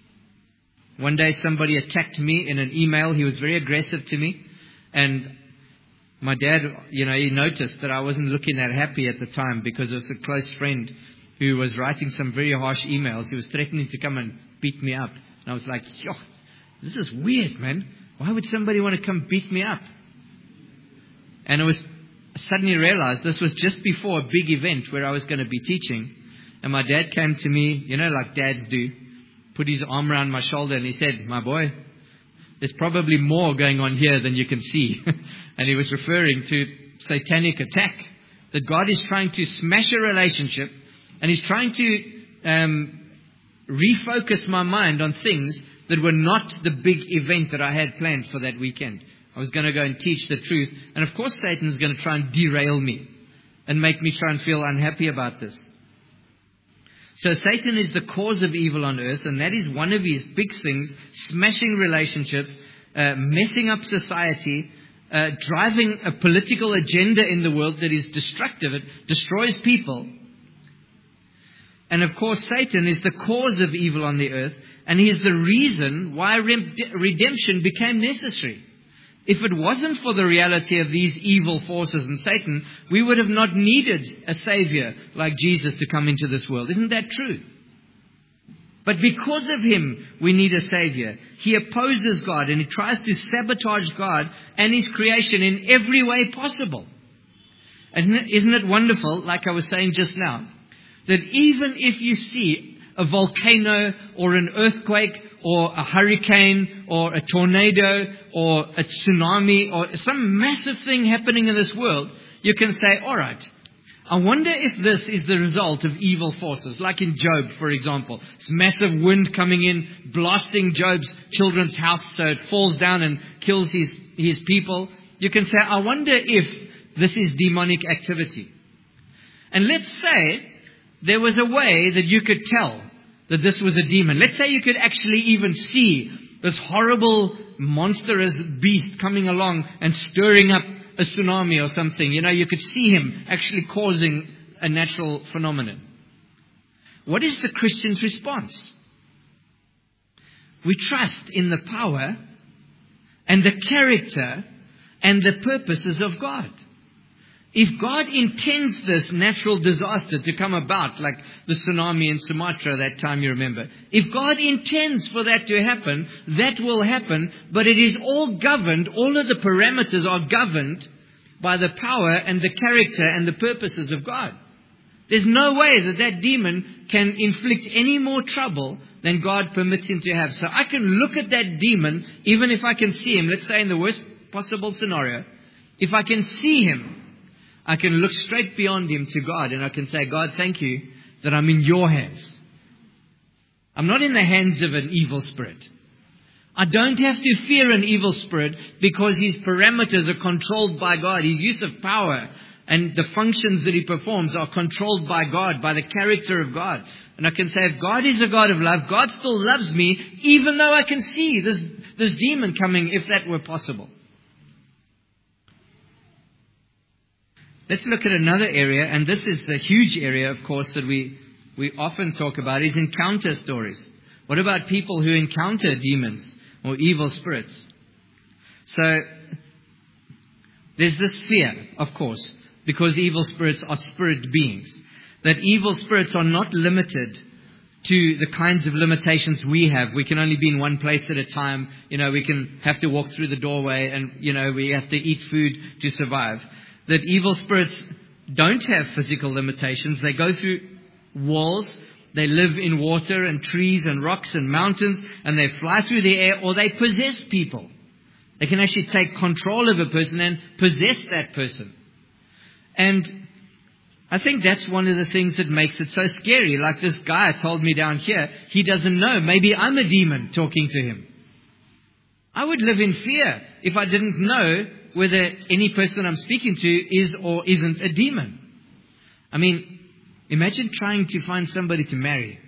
One day somebody attacked me in an email. He was very aggressive to me. And my dad, you know, he noticed that I wasn't looking that happy at the time because it was a close friend who was writing some very harsh emails. He was threatening to come and beat me up. And I was like, yo, this is weird, man. Why would somebody want to come beat me up? And I was I suddenly realized this was just before a big event where I was going to be teaching. And my dad came to me, you know, like dads do, put his arm around my shoulder and he said, my boy, there's probably more going on here than you can see. And he was referring to satanic attack, that God is trying to smash a relationship and he's trying to um, refocus my mind on things that were not the big event that I had planned for that weekend. I was going to go and teach the truth. And of course, Satan's going to try and derail me and make me try and feel unhappy about this. So Satan is the cause of evil on earth, and that is one of his big things, smashing relationships, uh, messing up society, uh, driving a political agenda in the world that is destructive. It destroys people. And of course, Satan is the cause of evil on the earth, and he's the reason why redemption became necessary. If it wasn't for the reality of these evil forces and Satan, we would have not needed a Savior like Jesus to come into this world. Isn't that true? But because of Him, we need a Savior. He opposes God and he tries to sabotage God and His creation in every way possible. Isn't it, isn't it wonderful, like I was saying just now, that even if you see a volcano or an earthquake or a hurricane or a tornado or a tsunami or some massive thing happening in this world, you can say, all right, I wonder if this is the result of evil forces, like in Job, for example. This massive wind coming in, blasting Job's children's house so it falls down and kills his, his people. You can say, I wonder if this is demonic activity. And let's say there was a way that you could tell that this was a demon. Let's say you could actually even see this horrible, monstrous beast coming along and stirring up a tsunami or something. You know, you could see him actually causing a natural phenomenon. What is the Christian's response? We trust in the power and the character and the purposes of God. If God intends this natural disaster to come about, like the tsunami in Sumatra that time you remember, if God intends for that to happen, that will happen, but it is all governed, all of the parameters are governed by the power and the character and the purposes of God. There's no way that that demon can inflict any more trouble than God permits him to have. So I can look at that demon, even if I can see him, let's say in the worst possible scenario, if I can see him, I can look straight beyond him to God and I can say, God, thank you that I'm in your hands. I'm not in the hands of an evil spirit. I don't have to fear an evil spirit because his parameters are controlled by God. His use of power and the functions that he performs are controlled by God, by the character of God. And I can say, if God is a God of love, God still loves me, even though I can see this, this demon coming, if that were possible. Let's look at another area, and this is a huge area, of course, that we, we often talk about, is encounter stories. What about people who encounter demons or evil spirits? So, there's this fear, of course, because evil spirits are spirit beings, that evil spirits are not limited to the kinds of limitations we have. We can only be in one place at a time. You know, we can have to walk through the doorway and, you know, we have to eat food to survive. That evil spirits don't have physical limitations. They go through walls. They live in water and trees and rocks and mountains. And they fly through the air, or they possess people. They can actually take control of a person and possess that person. And I think that's one of the things that makes it so scary. Like this guy told me down here, he doesn't know. Maybe I'm a demon talking to him. I would live in fear if I didn't know whether any person I'm speaking to is or isn't a demon. I mean, imagine trying to find somebody to marry.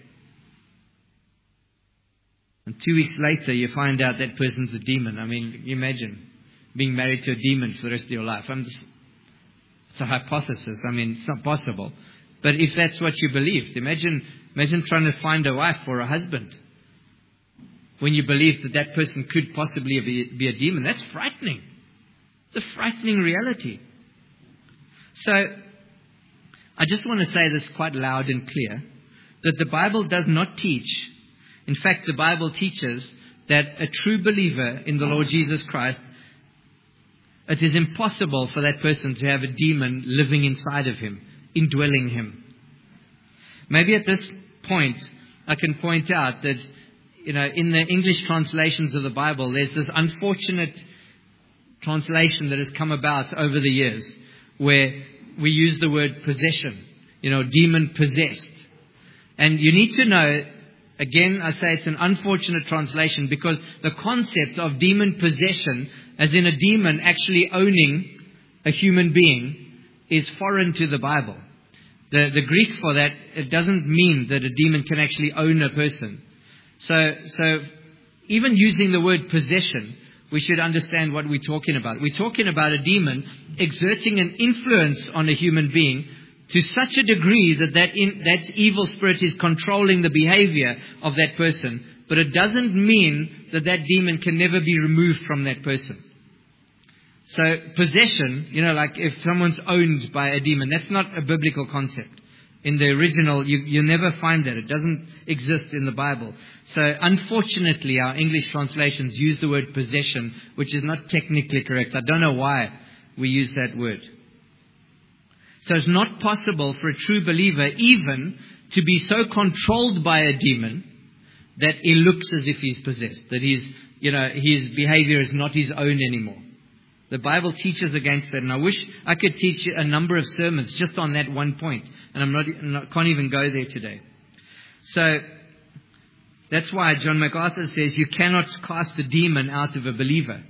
And two weeks later, you find out that person's a demon. I mean, imagine being married to a demon for the rest of your life. I'm just, it's a hypothesis. I mean, it's not possible. But if that's what you believed, imagine, imagine trying to find a wife or a husband when you believe that that person could possibly be, be a demon. That's frightening. It's a frightening reality. So, I just want to say this quite loud and clear, that the Bible does not teach. In fact, the Bible teaches that a true believer in the Lord Jesus Christ, it is impossible for that person to have a demon living inside of him, indwelling him. Maybe at this point, I can point out that, you know, in the English translations of the Bible, there's this unfortunate translation that has come about over the years where we use the word possession, you know, demon possessed. And you need to know, again, I say it's an unfortunate translation because the concept of demon possession, as in a demon actually owning a human being, is foreign to the Bible. The, the Greek for that, it doesn't mean that a demon can actually own a person. So, so even using the word possession, we should understand what we're talking about. We're talking about a demon exerting an influence on a human being to such a degree that that, in, that evil spirit is controlling the behavior of that person. But it doesn't mean that that demon can never be removed from that person. So possession, you know, like if someone's owned by a demon, that's not a biblical concept. In the original, you, you never find that. It doesn't exist in the Bible. So unfortunately, our English translations use the word possession, which is not technically correct. I don't know why we use that word. So it's not possible for a true believer even to be so controlled by a demon that he looks as if he's possessed, that he's, you know, his behavior is not his own anymore. The Bible teaches against that, and I wish I could teach a number of sermons just on that one point, and I'm not, not can't even go there today. So that's why John MacArthur says you cannot cast a demon out of a believer.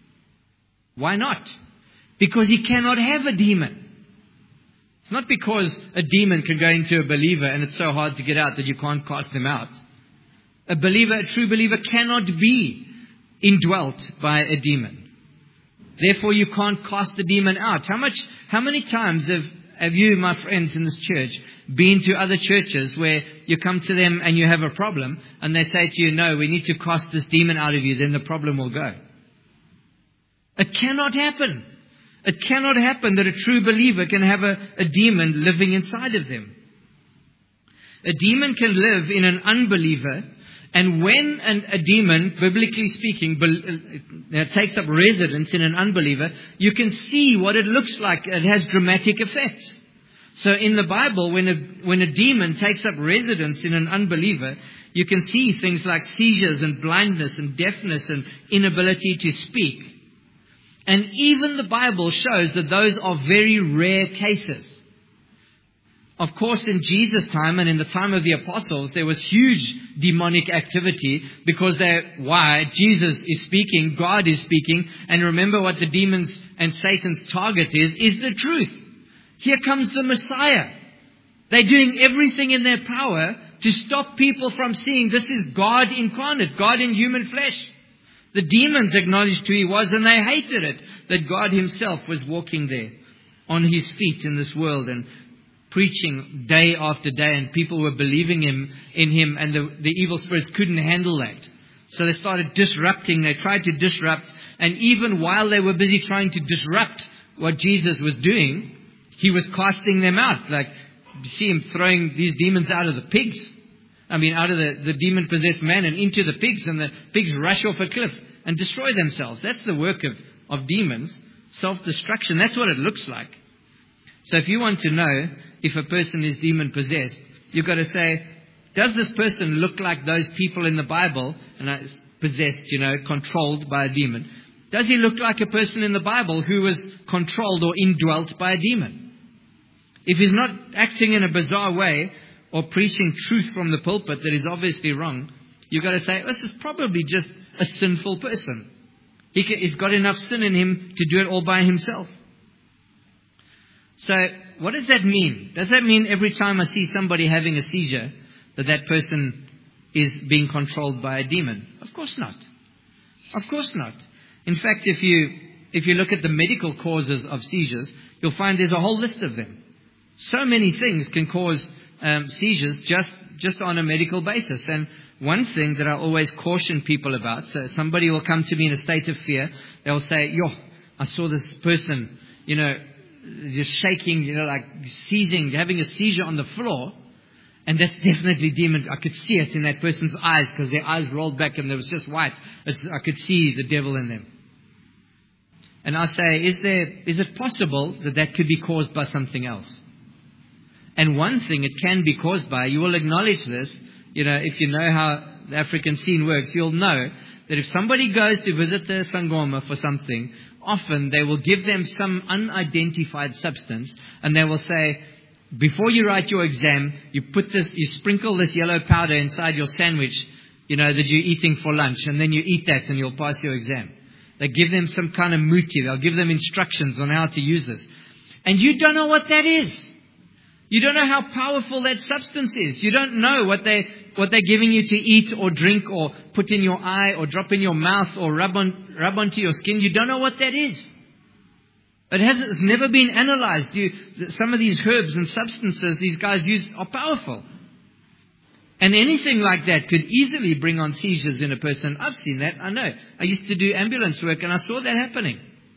Why not? Because he cannot have a demon. It's not because a demon can go into a believer and it's so hard to get out that you can't cast them out. A believer, a true believer, cannot be indwelt by a demon. Therefore, you can't cast the demon out. How much, how many times have, have you, my friends in this church, been to other churches where you come to them and you have a problem and they say to you, no, we need to cast this demon out of you, then the problem will go. It cannot happen. It cannot happen that a true believer can have a, a demon living inside of them. A demon can live in an unbeliever. And when an, a demon, biblically speaking, be, uh, takes up residence in an unbeliever, you can see what it looks like. It has dramatic effects. So in the Bible, when a, when a demon takes up residence in an unbeliever, you can see things like seizures and blindness and deafness and inability to speak. And even the Bible shows that those are very rare cases. Of course, in Jesus' time and in the time of the apostles, there was huge demonic activity because they, why? Jesus is speaking, God is speaking, and remember what the demons and Satan's target is, is the truth. Here comes the Messiah. They're doing everything in their power to stop people from seeing this is God incarnate, God in human flesh. The demons acknowledged who he was and they hated it, that God himself was walking there on his feet in this world and preaching day after day, and people were believing him in him, and the, the evil spirits couldn't handle that. So they started disrupting, they tried to disrupt, and even while they were busy trying to disrupt what Jesus was doing, he was casting them out. Like, you see him throwing these demons out of the pigs. I mean, out of the, the demon-possessed man and into the pigs, and the pigs rush off a cliff and destroy themselves. That's the work of, of demons, self-destruction. That's what it looks like. So if you want to know if a person is demon-possessed, you've got to say, does this person look like those people in the Bible, and I possessed, you know, controlled by a demon? Does he look like a person in the Bible who was controlled or indwelt by a demon? If he's not acting in a bizarre way or preaching truth from the pulpit that is obviously wrong, you've got to say, this is probably just a sinful person. He can, he's got enough sin in him to do it all by himself. So what does that mean? Does that mean every time I see somebody having a seizure that that person is being controlled by a demon? Of course not. Of course not. In fact, if you if you look at the medical causes of seizures, you'll find there's a whole list of them. So many things can cause um, seizures just, just on a medical basis. And one thing that I always caution people about, so somebody will come to me in a state of fear, they'll say, yo, I saw this person, you know, just shaking, you know, like seizing, having a seizure on the floor. And that's definitely demon. I could see it in that person's eyes because their eyes rolled back and there was just white. It's, I could see the devil in them. And I say, is there, is it possible that that could be caused by something else? And one thing it can be caused by, you will acknowledge this, you know, if you know how the African scene works, you'll know that if somebody goes to visit the Sangoma for something, often they will give them some unidentified substance and they will say, before you write your exam, you put this, you sprinkle this yellow powder inside your sandwich, you know, that you're eating for lunch, and then you eat that and you'll pass your exam. They give them some kind of muti. They'll give them instructions on how to use this. And you don't know what that is. You don't know how powerful that substance is. You don't know what they, what they're giving you to eat or drink or put in your eye or drop in your mouth or rub on, rub onto your skin. You don't know what that is. It has it's never been analyzed. You, some of these herbs and substances these guys use are powerful. And anything like that could easily bring on seizures in a person. I've seen that, I know. I used to do ambulance work and I saw that happening.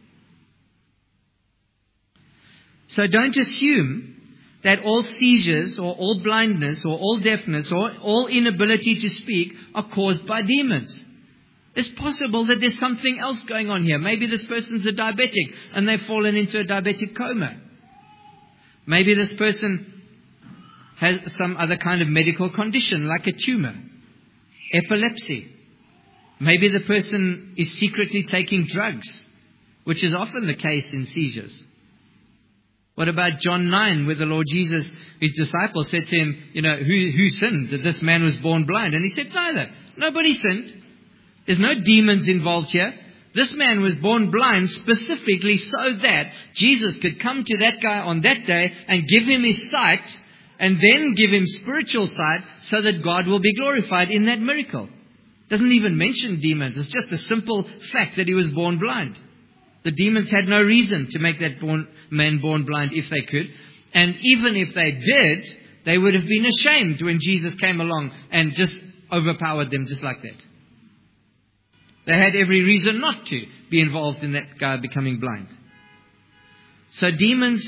So don't assume that all seizures or all blindness or all deafness or all inability to speak are caused by demons. It's possible that there's something else going on here. Maybe this person's a diabetic and they've fallen into a diabetic coma. Maybe this person has some other kind of medical condition like a tumor, epilepsy. Maybe the person is secretly taking drugs, which is often the case in seizures. What about John nine, where the Lord Jesus, his disciples said to him, you know, who, who sinned that this man was born blind? And he said, neither. Nobody sinned. There's no demons involved here. This man was born blind specifically so that Jesus could come to that guy on that day and give him his sight and then give him spiritual sight so that God will be glorified in that miracle. Doesn't even mention demons. It's just a simple fact that he was born blind. The demons had no reason to make that born, man born blind if they could. And even if they did, they would have been ashamed when Jesus came along and just overpowered them just like that. They had every reason not to be involved in that guy becoming blind. So demons,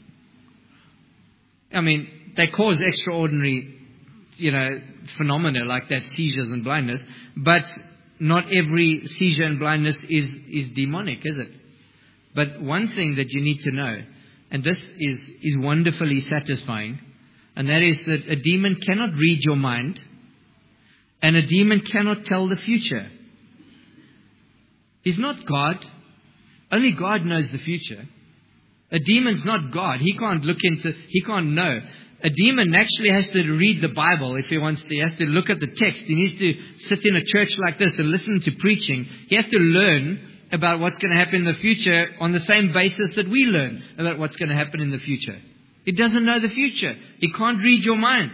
I mean, they cause extraordinary, you know, phenomena like that, seizures and blindness. But not every seizure and blindness is, is demonic, is it? But one thing that you need to know, and this is, is wonderfully satisfying, and that is that a demon cannot read your mind, and a demon cannot tell the future. He's not God. Only God knows the future. A demon's not God. He can't look into, he can't know. A demon actually has to read the Bible if he wants to. He has to look at the text. He needs to sit in a church like this and listen to preaching. He has to learn about what's going to happen in the future on the same basis that we learn about what's going to happen in the future. He doesn't know the future. He can't read your mind.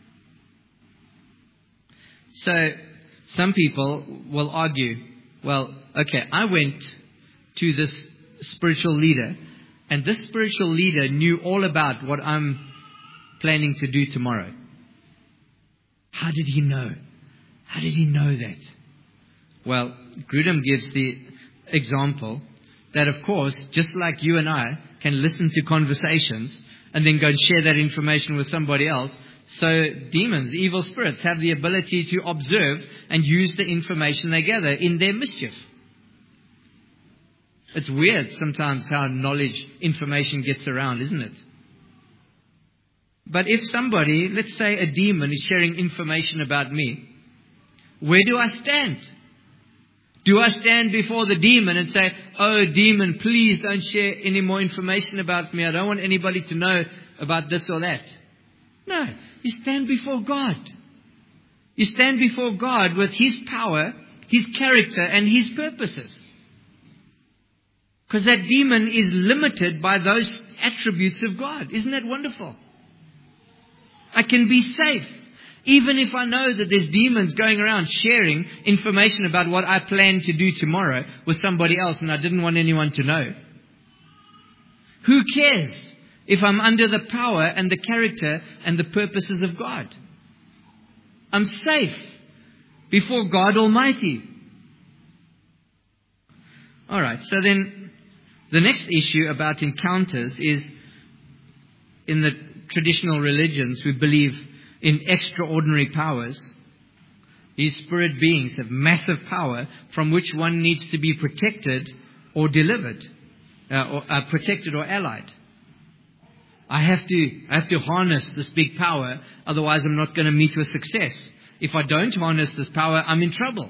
So some people will argue, well, okay, I went to this spiritual leader, and this spiritual leader knew all about what I'm planning to do tomorrow. How did he know? How did he know that? Well, Grudem gives the example that, of course, just like you and I can listen to conversations and then go and share that information with somebody else, so demons, evil spirits, have the ability to observe and use the information they gather in their mischief. It's weird sometimes how knowledge, information gets around, isn't it? But if somebody, let's say a demon, is sharing information about me, where do I stand? Do I stand before the demon and say, oh, demon, please don't share any more information about me. I don't want anybody to know about this or that. No, you stand before God. You stand before God with His power, His character, and His purposes. Because that demon is limited by those attributes of God. Isn't that wonderful? I can be safe. Even if I know that there's demons going around sharing information about what I plan to do tomorrow with somebody else and I didn't want anyone to know. Who cares if I'm under the power and the character and the purposes of God? I'm safe before God Almighty. All right, so then the next issue about encounters is, in the traditional religions, we believe in extraordinary powers. These spirit beings have massive power from which one needs to be protected or delivered, uh, or uh, protected or allied. I have to, I have to harness this big power, otherwise I'm not going to meet with success. If I don't harness this power, I'm in trouble.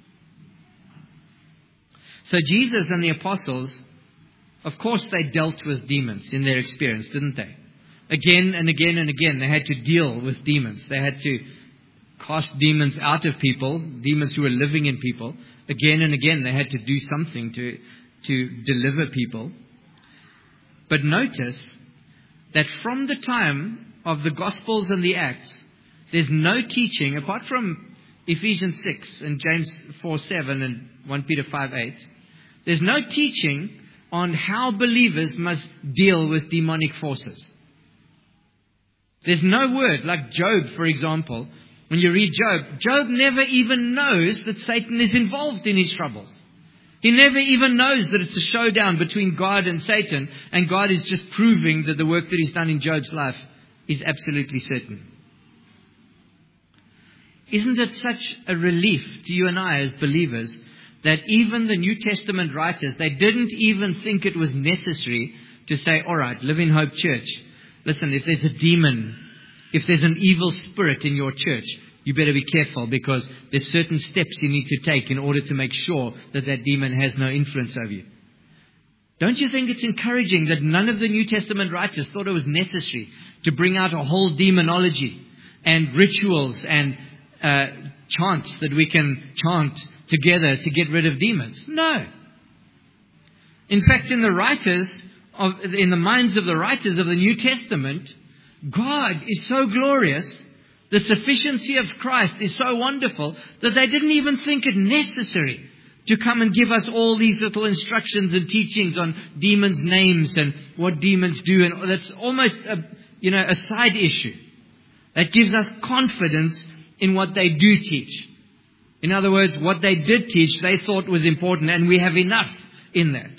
So Jesus and the apostles, of course, they dealt with demons in their experience, didn't they? Again and again and again, they had to deal with demons. They had to cast demons out of people, demons who were living in people. Again and again, they had to do something to, to deliver people. But notice that from the time of the Gospels and the Acts, there's no teaching, apart from Ephesians six and James four seven and First Peter five eight, there's no teaching on how believers must deal with demonic forces. There's no word, like Job, for example. When you read Job, Job never even knows that Satan is involved in his troubles. He never even knows that it's a showdown between God and Satan, and God is just proving that the work that He's done in Job's life is absolutely certain. Isn't it such a relief to you and I as believers that even the New Testament writers, they didn't even think it was necessary to say, all right, Living Hope Church, listen, if there's a demon, if there's an evil spirit in your church, you better be careful, because there's certain steps you need to take in order to make sure that that demon has no influence over you. Don't you think it's encouraging that none of the New Testament writers thought it was necessary to bring out a whole demonology and rituals and uh, chants that we can chant together to get rid of demons? No. In fact, in the writers, of, in the minds of the writers of the New Testament, God is so glorious, the sufficiency of Christ is so wonderful, that they didn't even think it necessary to come and give us all these little instructions and teachings on demons' names and what demons do. And that's almost a, you know, a side issue. That gives us confidence in what they do teach. In other words, what they did teach, they thought was important, and we have enough in that.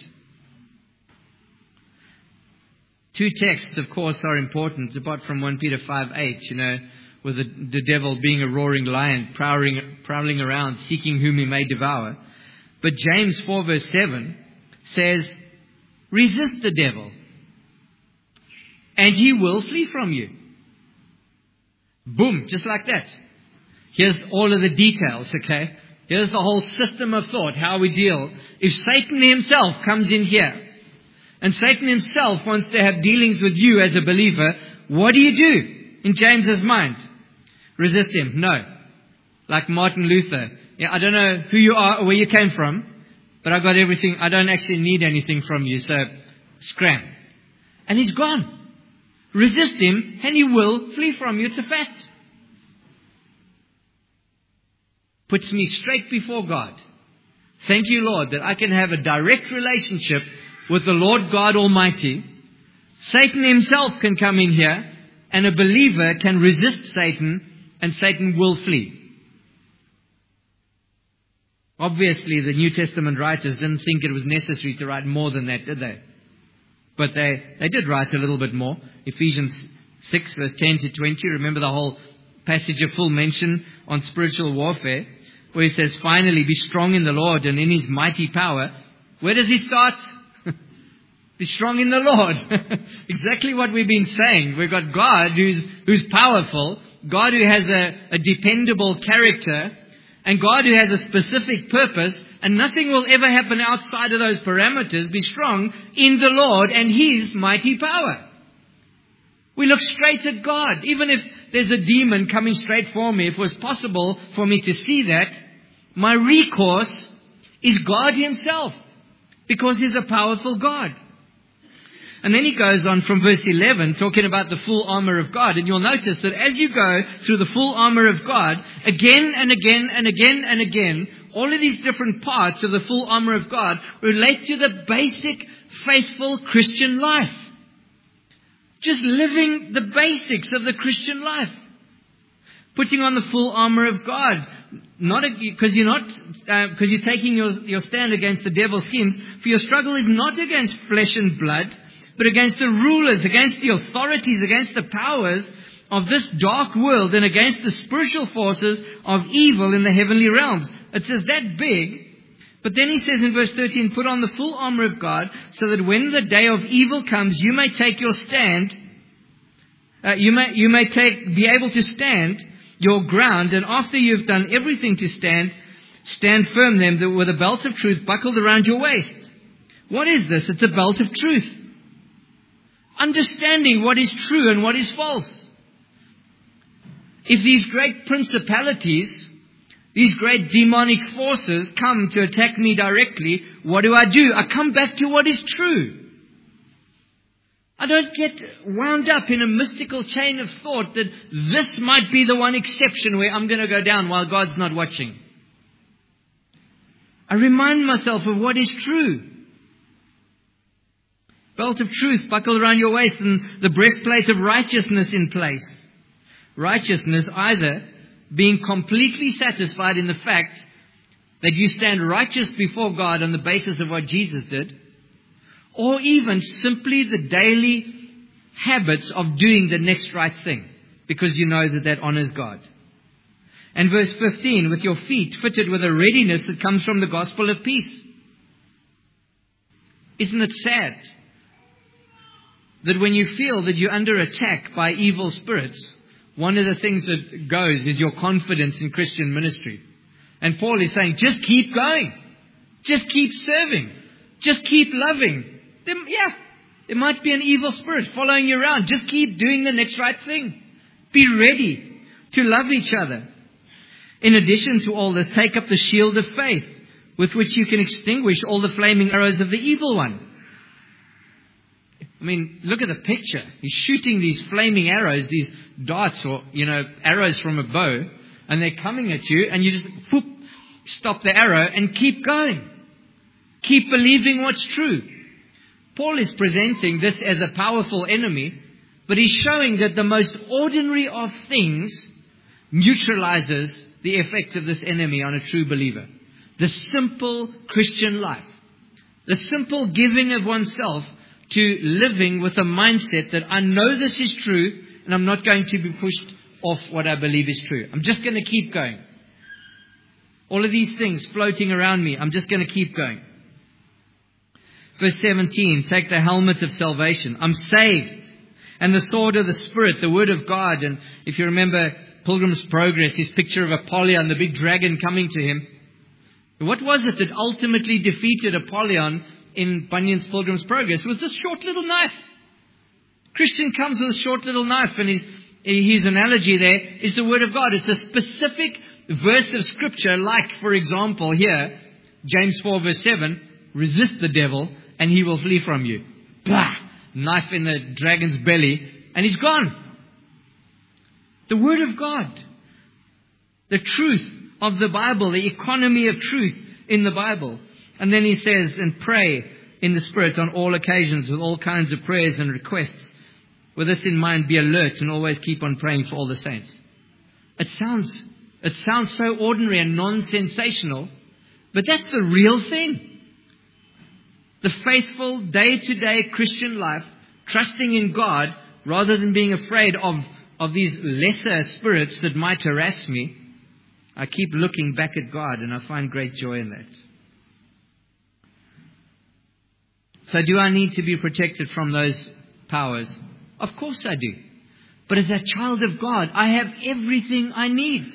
Two texts, of course, are important, apart from First Peter five eight, you know, with the, the devil being a roaring lion, prowling, prowling around, seeking whom he may devour. But James four verse seven says, resist the devil, and he will flee from you. Boom, just like that. Here's all of the details, okay? Here's the whole system of thought, how we deal. If Satan himself comes in here, and Satan himself wants to have dealings with you as a believer, what do you do in James's mind? Resist him? No. Like Martin Luther. Yeah, I don't know who you are or where you came from, but I got everything. I don't actually need anything from you, so scram. And he's gone. Resist him and he will flee from you. It's a fact. Puts me straight before God. Thank you, Lord, that I can have a direct relationship with the Lord God Almighty. Satan himself can come in here, and a believer can resist Satan, and Satan will flee. Obviously, the New Testament writers didn't think it was necessary to write more than that, did they? But they, they did write a little bit more. Ephesians six, verse ten to twenty. Remember the whole passage of full mention on spiritual warfare, where he says, finally, be strong in the Lord and in His mighty power. Where does he start? Be strong in the Lord. Exactly what we've been saying. We've got God who's who's powerful, God who has a, a dependable character, and God who has a specific purpose, and nothing will ever happen outside of those parameters. Be strong in the Lord and His mighty power. We look straight at God. Even if there's a demon coming straight for me, if it was possible for me to see that, my recourse is God Himself, because He's a powerful God. And then he goes on from verse eleven, talking about the full armor of God. And you'll notice that as you go through the full armor of God, again and again and again and again, all of these different parts of the full armor of God relate to the basic, faithful Christian life. Just living the basics of the Christian life. Putting on the full armor of God. Not because you're not, because uh, you're taking your, your stand against the devil's schemes. For your struggle is not against flesh and blood, but against the rulers, against the authorities, against the powers of this dark world, and against the spiritual forces of evil in the heavenly realms. It says that big. But then he says in verse thirteen, put on the full armor of God, so that when the day of evil comes, you may take your stand. Uh, you may you may take be able to stand your ground, and after you've done everything to stand, stand firm then with a belt of truth buckled around your waist. What is this? It's a belt of truth. Understanding what is true and what is false. If these great principalities, these great demonic forces come to attack me directly, what do I do? I come back to what is true. I don't get wound up in a mystical chain of thought that this might be the one exception where I'm going to go down while God's not watching. I remind myself of what is true. Belt of truth buckled around your waist and the breastplate of righteousness in place. Righteousness either being completely satisfied in the fact that you stand righteous before God on the basis of what Jesus did, or even simply the daily habits of doing the next right thing, because you know that that honors God. And verse fifteen, with your feet fitted with a readiness that comes from the gospel of peace. Isn't it sad that when you feel that you're under attack by evil spirits, one of the things that goes is your confidence in Christian ministry? And Paul is saying, just keep going. Just keep serving. Just keep loving. There, yeah, there might be an evil spirit following you around. Just keep doing the next right thing. Be ready to love each other. In addition to all this, take up the shield of faith, with which you can extinguish all the flaming arrows of the evil one. I mean, look at the picture. He's shooting these flaming arrows, these darts or, you know, arrows from a bow, and they're coming at you, and you just whoop, stop the arrow and keep going. Keep believing what's true. Paul is presenting this as a powerful enemy, but he's showing that the most ordinary of things neutralizes the effect of this enemy on a true believer. The simple Christian life. The simple giving of oneself to living with a mindset that I know this is true and I'm not going to be pushed off what I believe is true. I'm just going to keep going. All of these things floating around me, I'm just going to keep going. Verse seventeen, take the helmet of salvation. I'm saved. And the sword of the Spirit, the word of God. And if you remember Pilgrim's Progress, his picture of Apollyon, the big dragon coming to him. What was it that ultimately defeated Apollyon in Bunyan's Pilgrim's Progress? It was this short little knife. Christian comes with a short little knife, and his, his analogy there is the word of God. It's a specific verse of scripture, like, for example, here, James four verse seven, resist the devil and he will flee from you. Blah! Knife in the dragon's belly, and he's gone. The word of God, the truth of the Bible, the economy of truth in the Bible. And then he says, and pray in the Spirit on all occasions with all kinds of prayers and requests. With this in mind, be alert and always keep on praying for all the saints. It sounds, it sounds so ordinary and non-sensational, but that's the real thing. The faithful, day-to-day Christian life, trusting in God rather than being afraid of, of these lesser spirits that might harass me. I keep looking back at God and I find great joy in that. So do I need to be protected from those powers? Of course I do. But as a child of God, I have everything I need.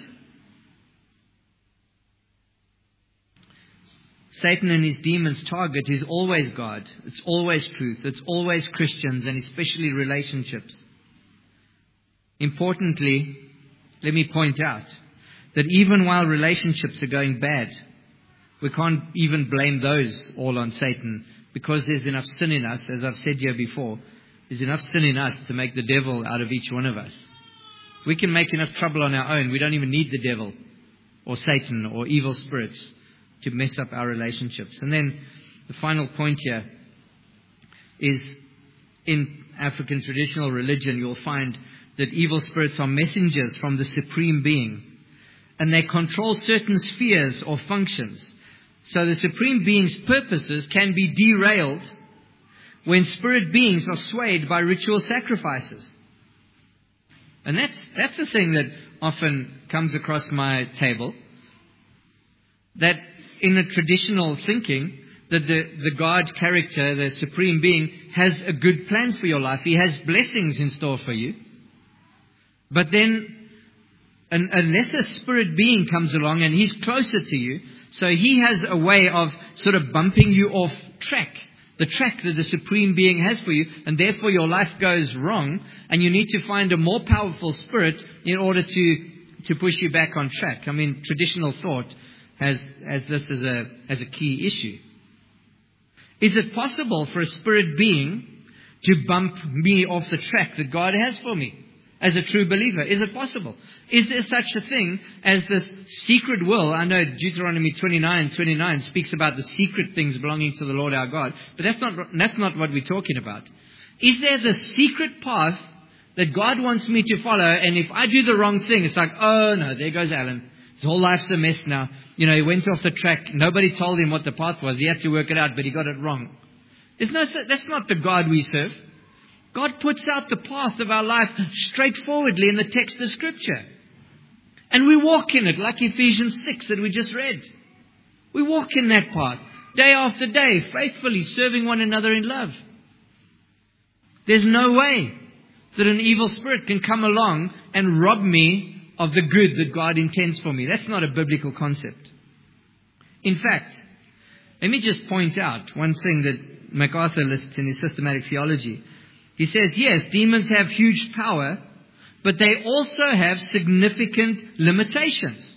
Satan and his demons' target is always God. It's always truth. It's always Christians, and especially relationships. Importantly, let me point out that even while relationships are going bad, we can't even blame those all on Satan, because there's enough sin in us, as I've said here before. There's enough sin in us to make the devil out of each one of us. We can make enough trouble on our own. We don't even need the devil or Satan or evil spirits to mess up our relationships. And then the final point here is, in African traditional religion, you'll find that evil spirits are messengers from the Supreme Being, and they control certain spheres or functions. So the Supreme Being's purposes can be derailed when spirit beings are swayed by ritual sacrifices. And that's that's a thing that often comes across my table. That in a traditional thinking, that the, the God character, the Supreme Being, has a good plan for your life. He has blessings in store for you. But then an, a lesser spirit being comes along and he's closer to you. So he has a way of sort of bumping you off track. The track that the Supreme Being has for you, and therefore your life goes wrong, and you need to find a more powerful spirit in order to, to push you back on track. I mean, traditional thought has, has this as a, as a key issue. Is it possible for a spirit being to bump me off the track that God has for me? as a true believer? Is it possible? Is there such a thing as this secret will? I know Deuteronomy twenty-nine twenty-nine speaks about the secret things belonging to the Lord our God, but that's not, that's not what we're talking about. Is there the secret path that God wants me to follow, and if I do the wrong thing, it's like, oh no, there goes Alan. His whole life's a mess now. You know, he went off the track. Nobody told him what the path was. He had to work it out, but he got it wrong. There's no, that's not the God we serve. God puts out the path of our life straightforwardly in the text of Scripture. And we walk in it, like Ephesians six that we just read. We walk in that path, day after day, faithfully serving one another in love. There's no way that an evil spirit can come along and rob me of the good that God intends for me. That's not a biblical concept. In fact, let me just point out one thing that MacArthur lists in his systematic theology. He says, yes, demons have huge power, but they also have significant limitations.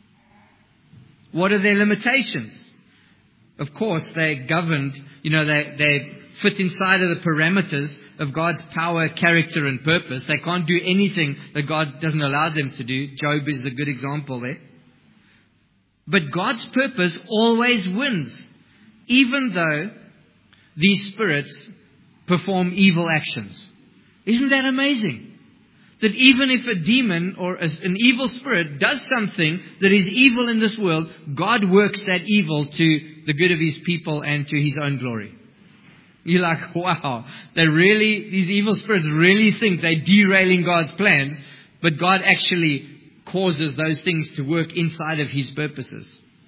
What are their limitations? Of course, they're governed, you know, they, they fit inside of the parameters of God's power, character, and purpose. They can't do anything that God doesn't allow them to do. Job is a good example there. But God's purpose always wins, even though these spirits perform evil actions. Isn't that amazing? That even if a demon or an evil spirit does something that is evil in this world, God works that evil to the good of His people and to His own glory. You're like, wow, they really, these evil spirits really think they're derailing God's plans, but God actually causes those things to work inside of His purposes.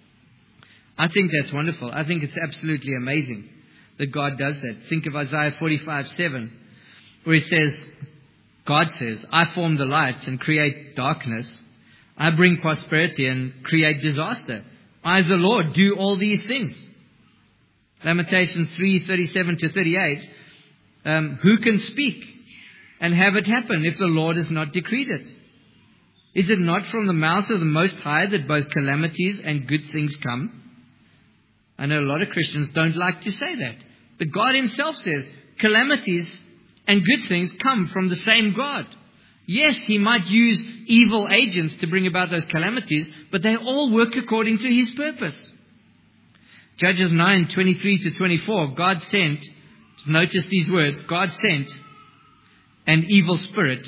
I think that's wonderful. I think it's absolutely amazing that God does that. Think of Isaiah forty-five seven, where He says, God says, I form the light and create darkness. I bring prosperity and create disaster. I, the Lord, do all these things. Lamentations three thirty-seven to thirty-eight. Um, who can speak and have it happen if the Lord has not decreed it? Is it not from the mouth of the Most High that both calamities and good things come? I know a lot of Christians don't like to say that. But God Himself says calamities and good things come from the same God. Yes, He might use evil agents to bring about those calamities, but they all work according to His purpose. Judges nine twenty-three to twenty-four, God sent, notice these words, God sent an evil spirit.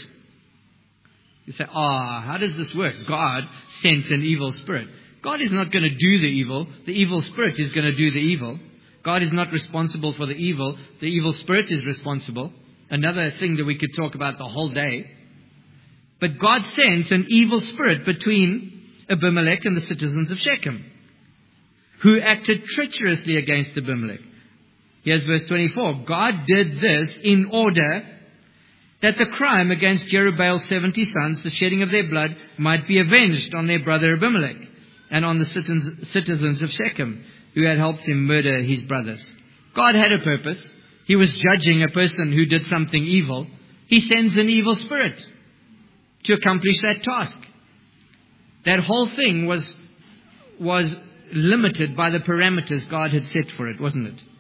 You say, ah, oh, how does this work? God sent an evil spirit. God is not going to do the evil. The evil spirit is going to do the evil. God is not responsible for the evil. The evil spirit is responsible. Another thing that we could talk about the whole day. But God sent an evil spirit between Abimelech and the citizens of Shechem, who acted treacherously against Abimelech. Here's verse twenty-four. God did this in order that the crime against Jerubbaal's seventy sons, the shedding of their blood, might be avenged on their brother Abimelech and on the citizens of Shechem, who had helped him murder his brothers. God had a purpose. He was judging a person who did something evil. He sends an evil spirit to accomplish that task. That whole thing was, was limited by the parameters God had set for it, wasn't it?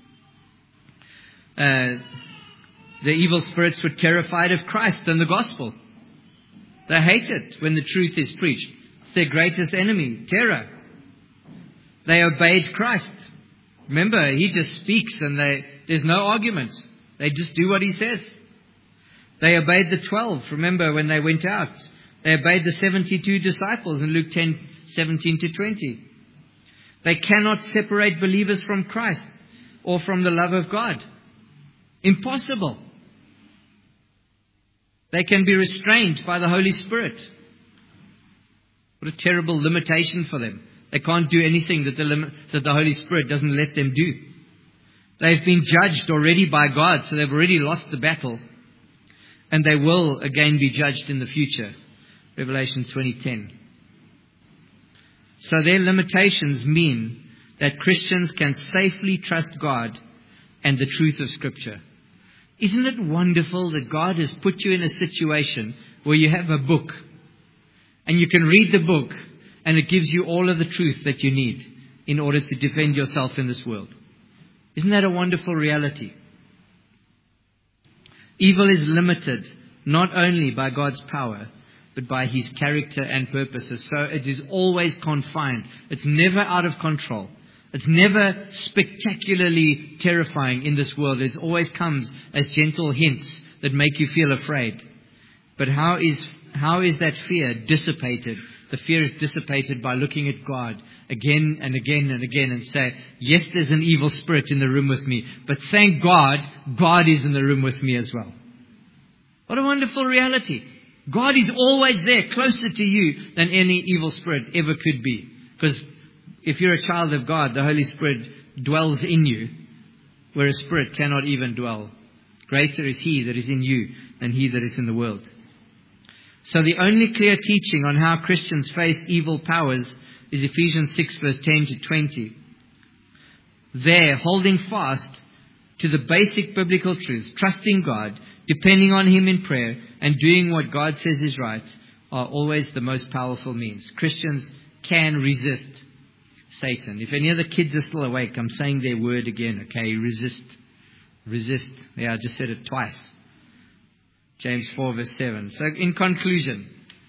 Uh, the evil spirits were terrified of Christ and the gospel. They hate it when the truth is preached. It's their greatest enemy, terror. They obeyed Christ. Remember, He just speaks and they, there's no argument. They just do what He says. They obeyed the twelve. Remember when they went out. They obeyed the seventy-two disciples in Luke ten seventeen to twenty. They cannot separate believers from Christ or from the love of God. Impossible. They can be restrained by the Holy Spirit. What a terrible limitation for them. They can't do anything that the, lim- that the Holy Spirit doesn't let them do. They've been judged already by God, so they've already lost the battle. And they will again be judged in the future. Revelation twenty ten. So their limitations mean that Christians can safely trust God and the truth of Scripture. Isn't it wonderful that God has put you in a situation where you have a book and you can read the book and it gives you all of the truth that you need in order to defend yourself in this world? Isn't that a wonderful reality? Evil is limited not only by God's power, but by His character and purposes. So it is always confined. It's never out of control. It's never spectacularly terrifying in this world. It always comes as gentle hints that make you feel afraid. But how is how is that fear dissipated? The fear is dissipated by looking at God again and again and again and say, yes, there's an evil spirit in the room with me, but thank God, God is in the room with me as well. What a wonderful reality. God is always there, closer to you than any evil spirit ever could be. Because if you're a child of God, the Holy Spirit dwells in you, where a spirit cannot even dwell. Greater is He that is in you than he that is in the world. So the only clear teaching on how Christians face evil powers is Ephesians six verse ten to twenty. There, holding fast to the basic biblical truths, trusting God, depending on Him in prayer, and doing what God says is right, are always the most powerful means. Christians can resist Satan. If any of the kids are still awake, I'm saying their word again, okay? Resist. Resist. Yeah, I just said it twice. James four verse seven. So in conclusion,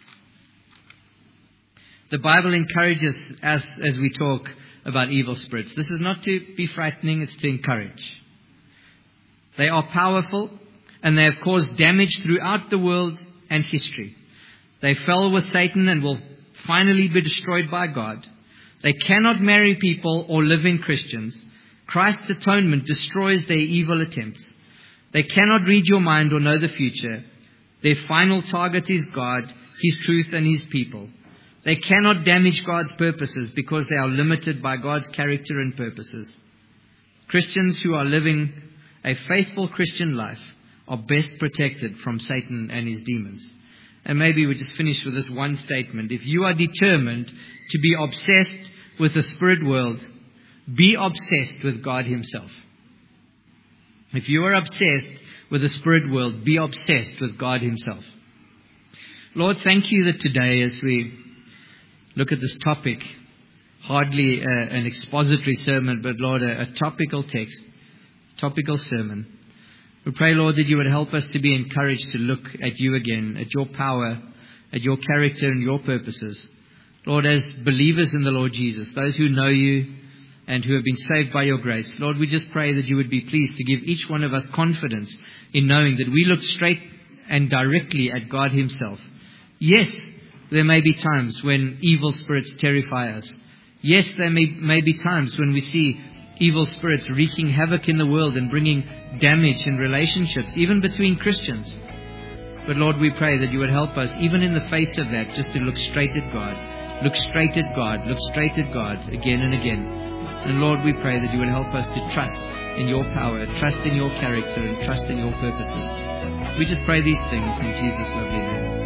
the Bible encourages us as we talk about evil spirits. This is not to be frightening, it's to encourage. They are powerful and they have caused damage throughout the world and history. They fell with Satan and will finally be destroyed by God. They cannot marry people or live in Christians. Christ's atonement destroys their evil attempts. They cannot read your mind or know the future. Their final target is God, His truth and His people. They cannot damage God's purposes because they are limited by God's character and purposes. Christians who are living a faithful Christian life are best protected from Satan and his demons. And maybe we just finish with this one statement. If you are determined to be obsessed with the spirit world, be obsessed with God Himself. If you are obsessed with the spirit world, be obsessed with God Himself. Lord, thank You that today as we look at this topic, hardly uh, an expository sermon, but Lord, a, a topical text, topical sermon. We pray, Lord, that You would help us to be encouraged to look at You again, at Your power, at Your character and Your purposes. Lord, as believers in the Lord Jesus, those who know You and who have been saved by Your grace, Lord, we just pray that You would be pleased to give each one of us confidence in knowing that we look straight and directly at God Himself. Yes, there may be times when evil spirits terrify us. Yes, there may, may be times when we see evil spirits wreaking havoc in the world and bringing damage in relationships, even between Christians. But Lord, we pray that You would help us, even in the face of that, just to look straight at God. Look straight at God. Look straight at God again and again. And Lord, we pray that You would help us to trust in Your power, trust in Your character, and trust in Your purposes. We just pray these things in Jesus' lovely name.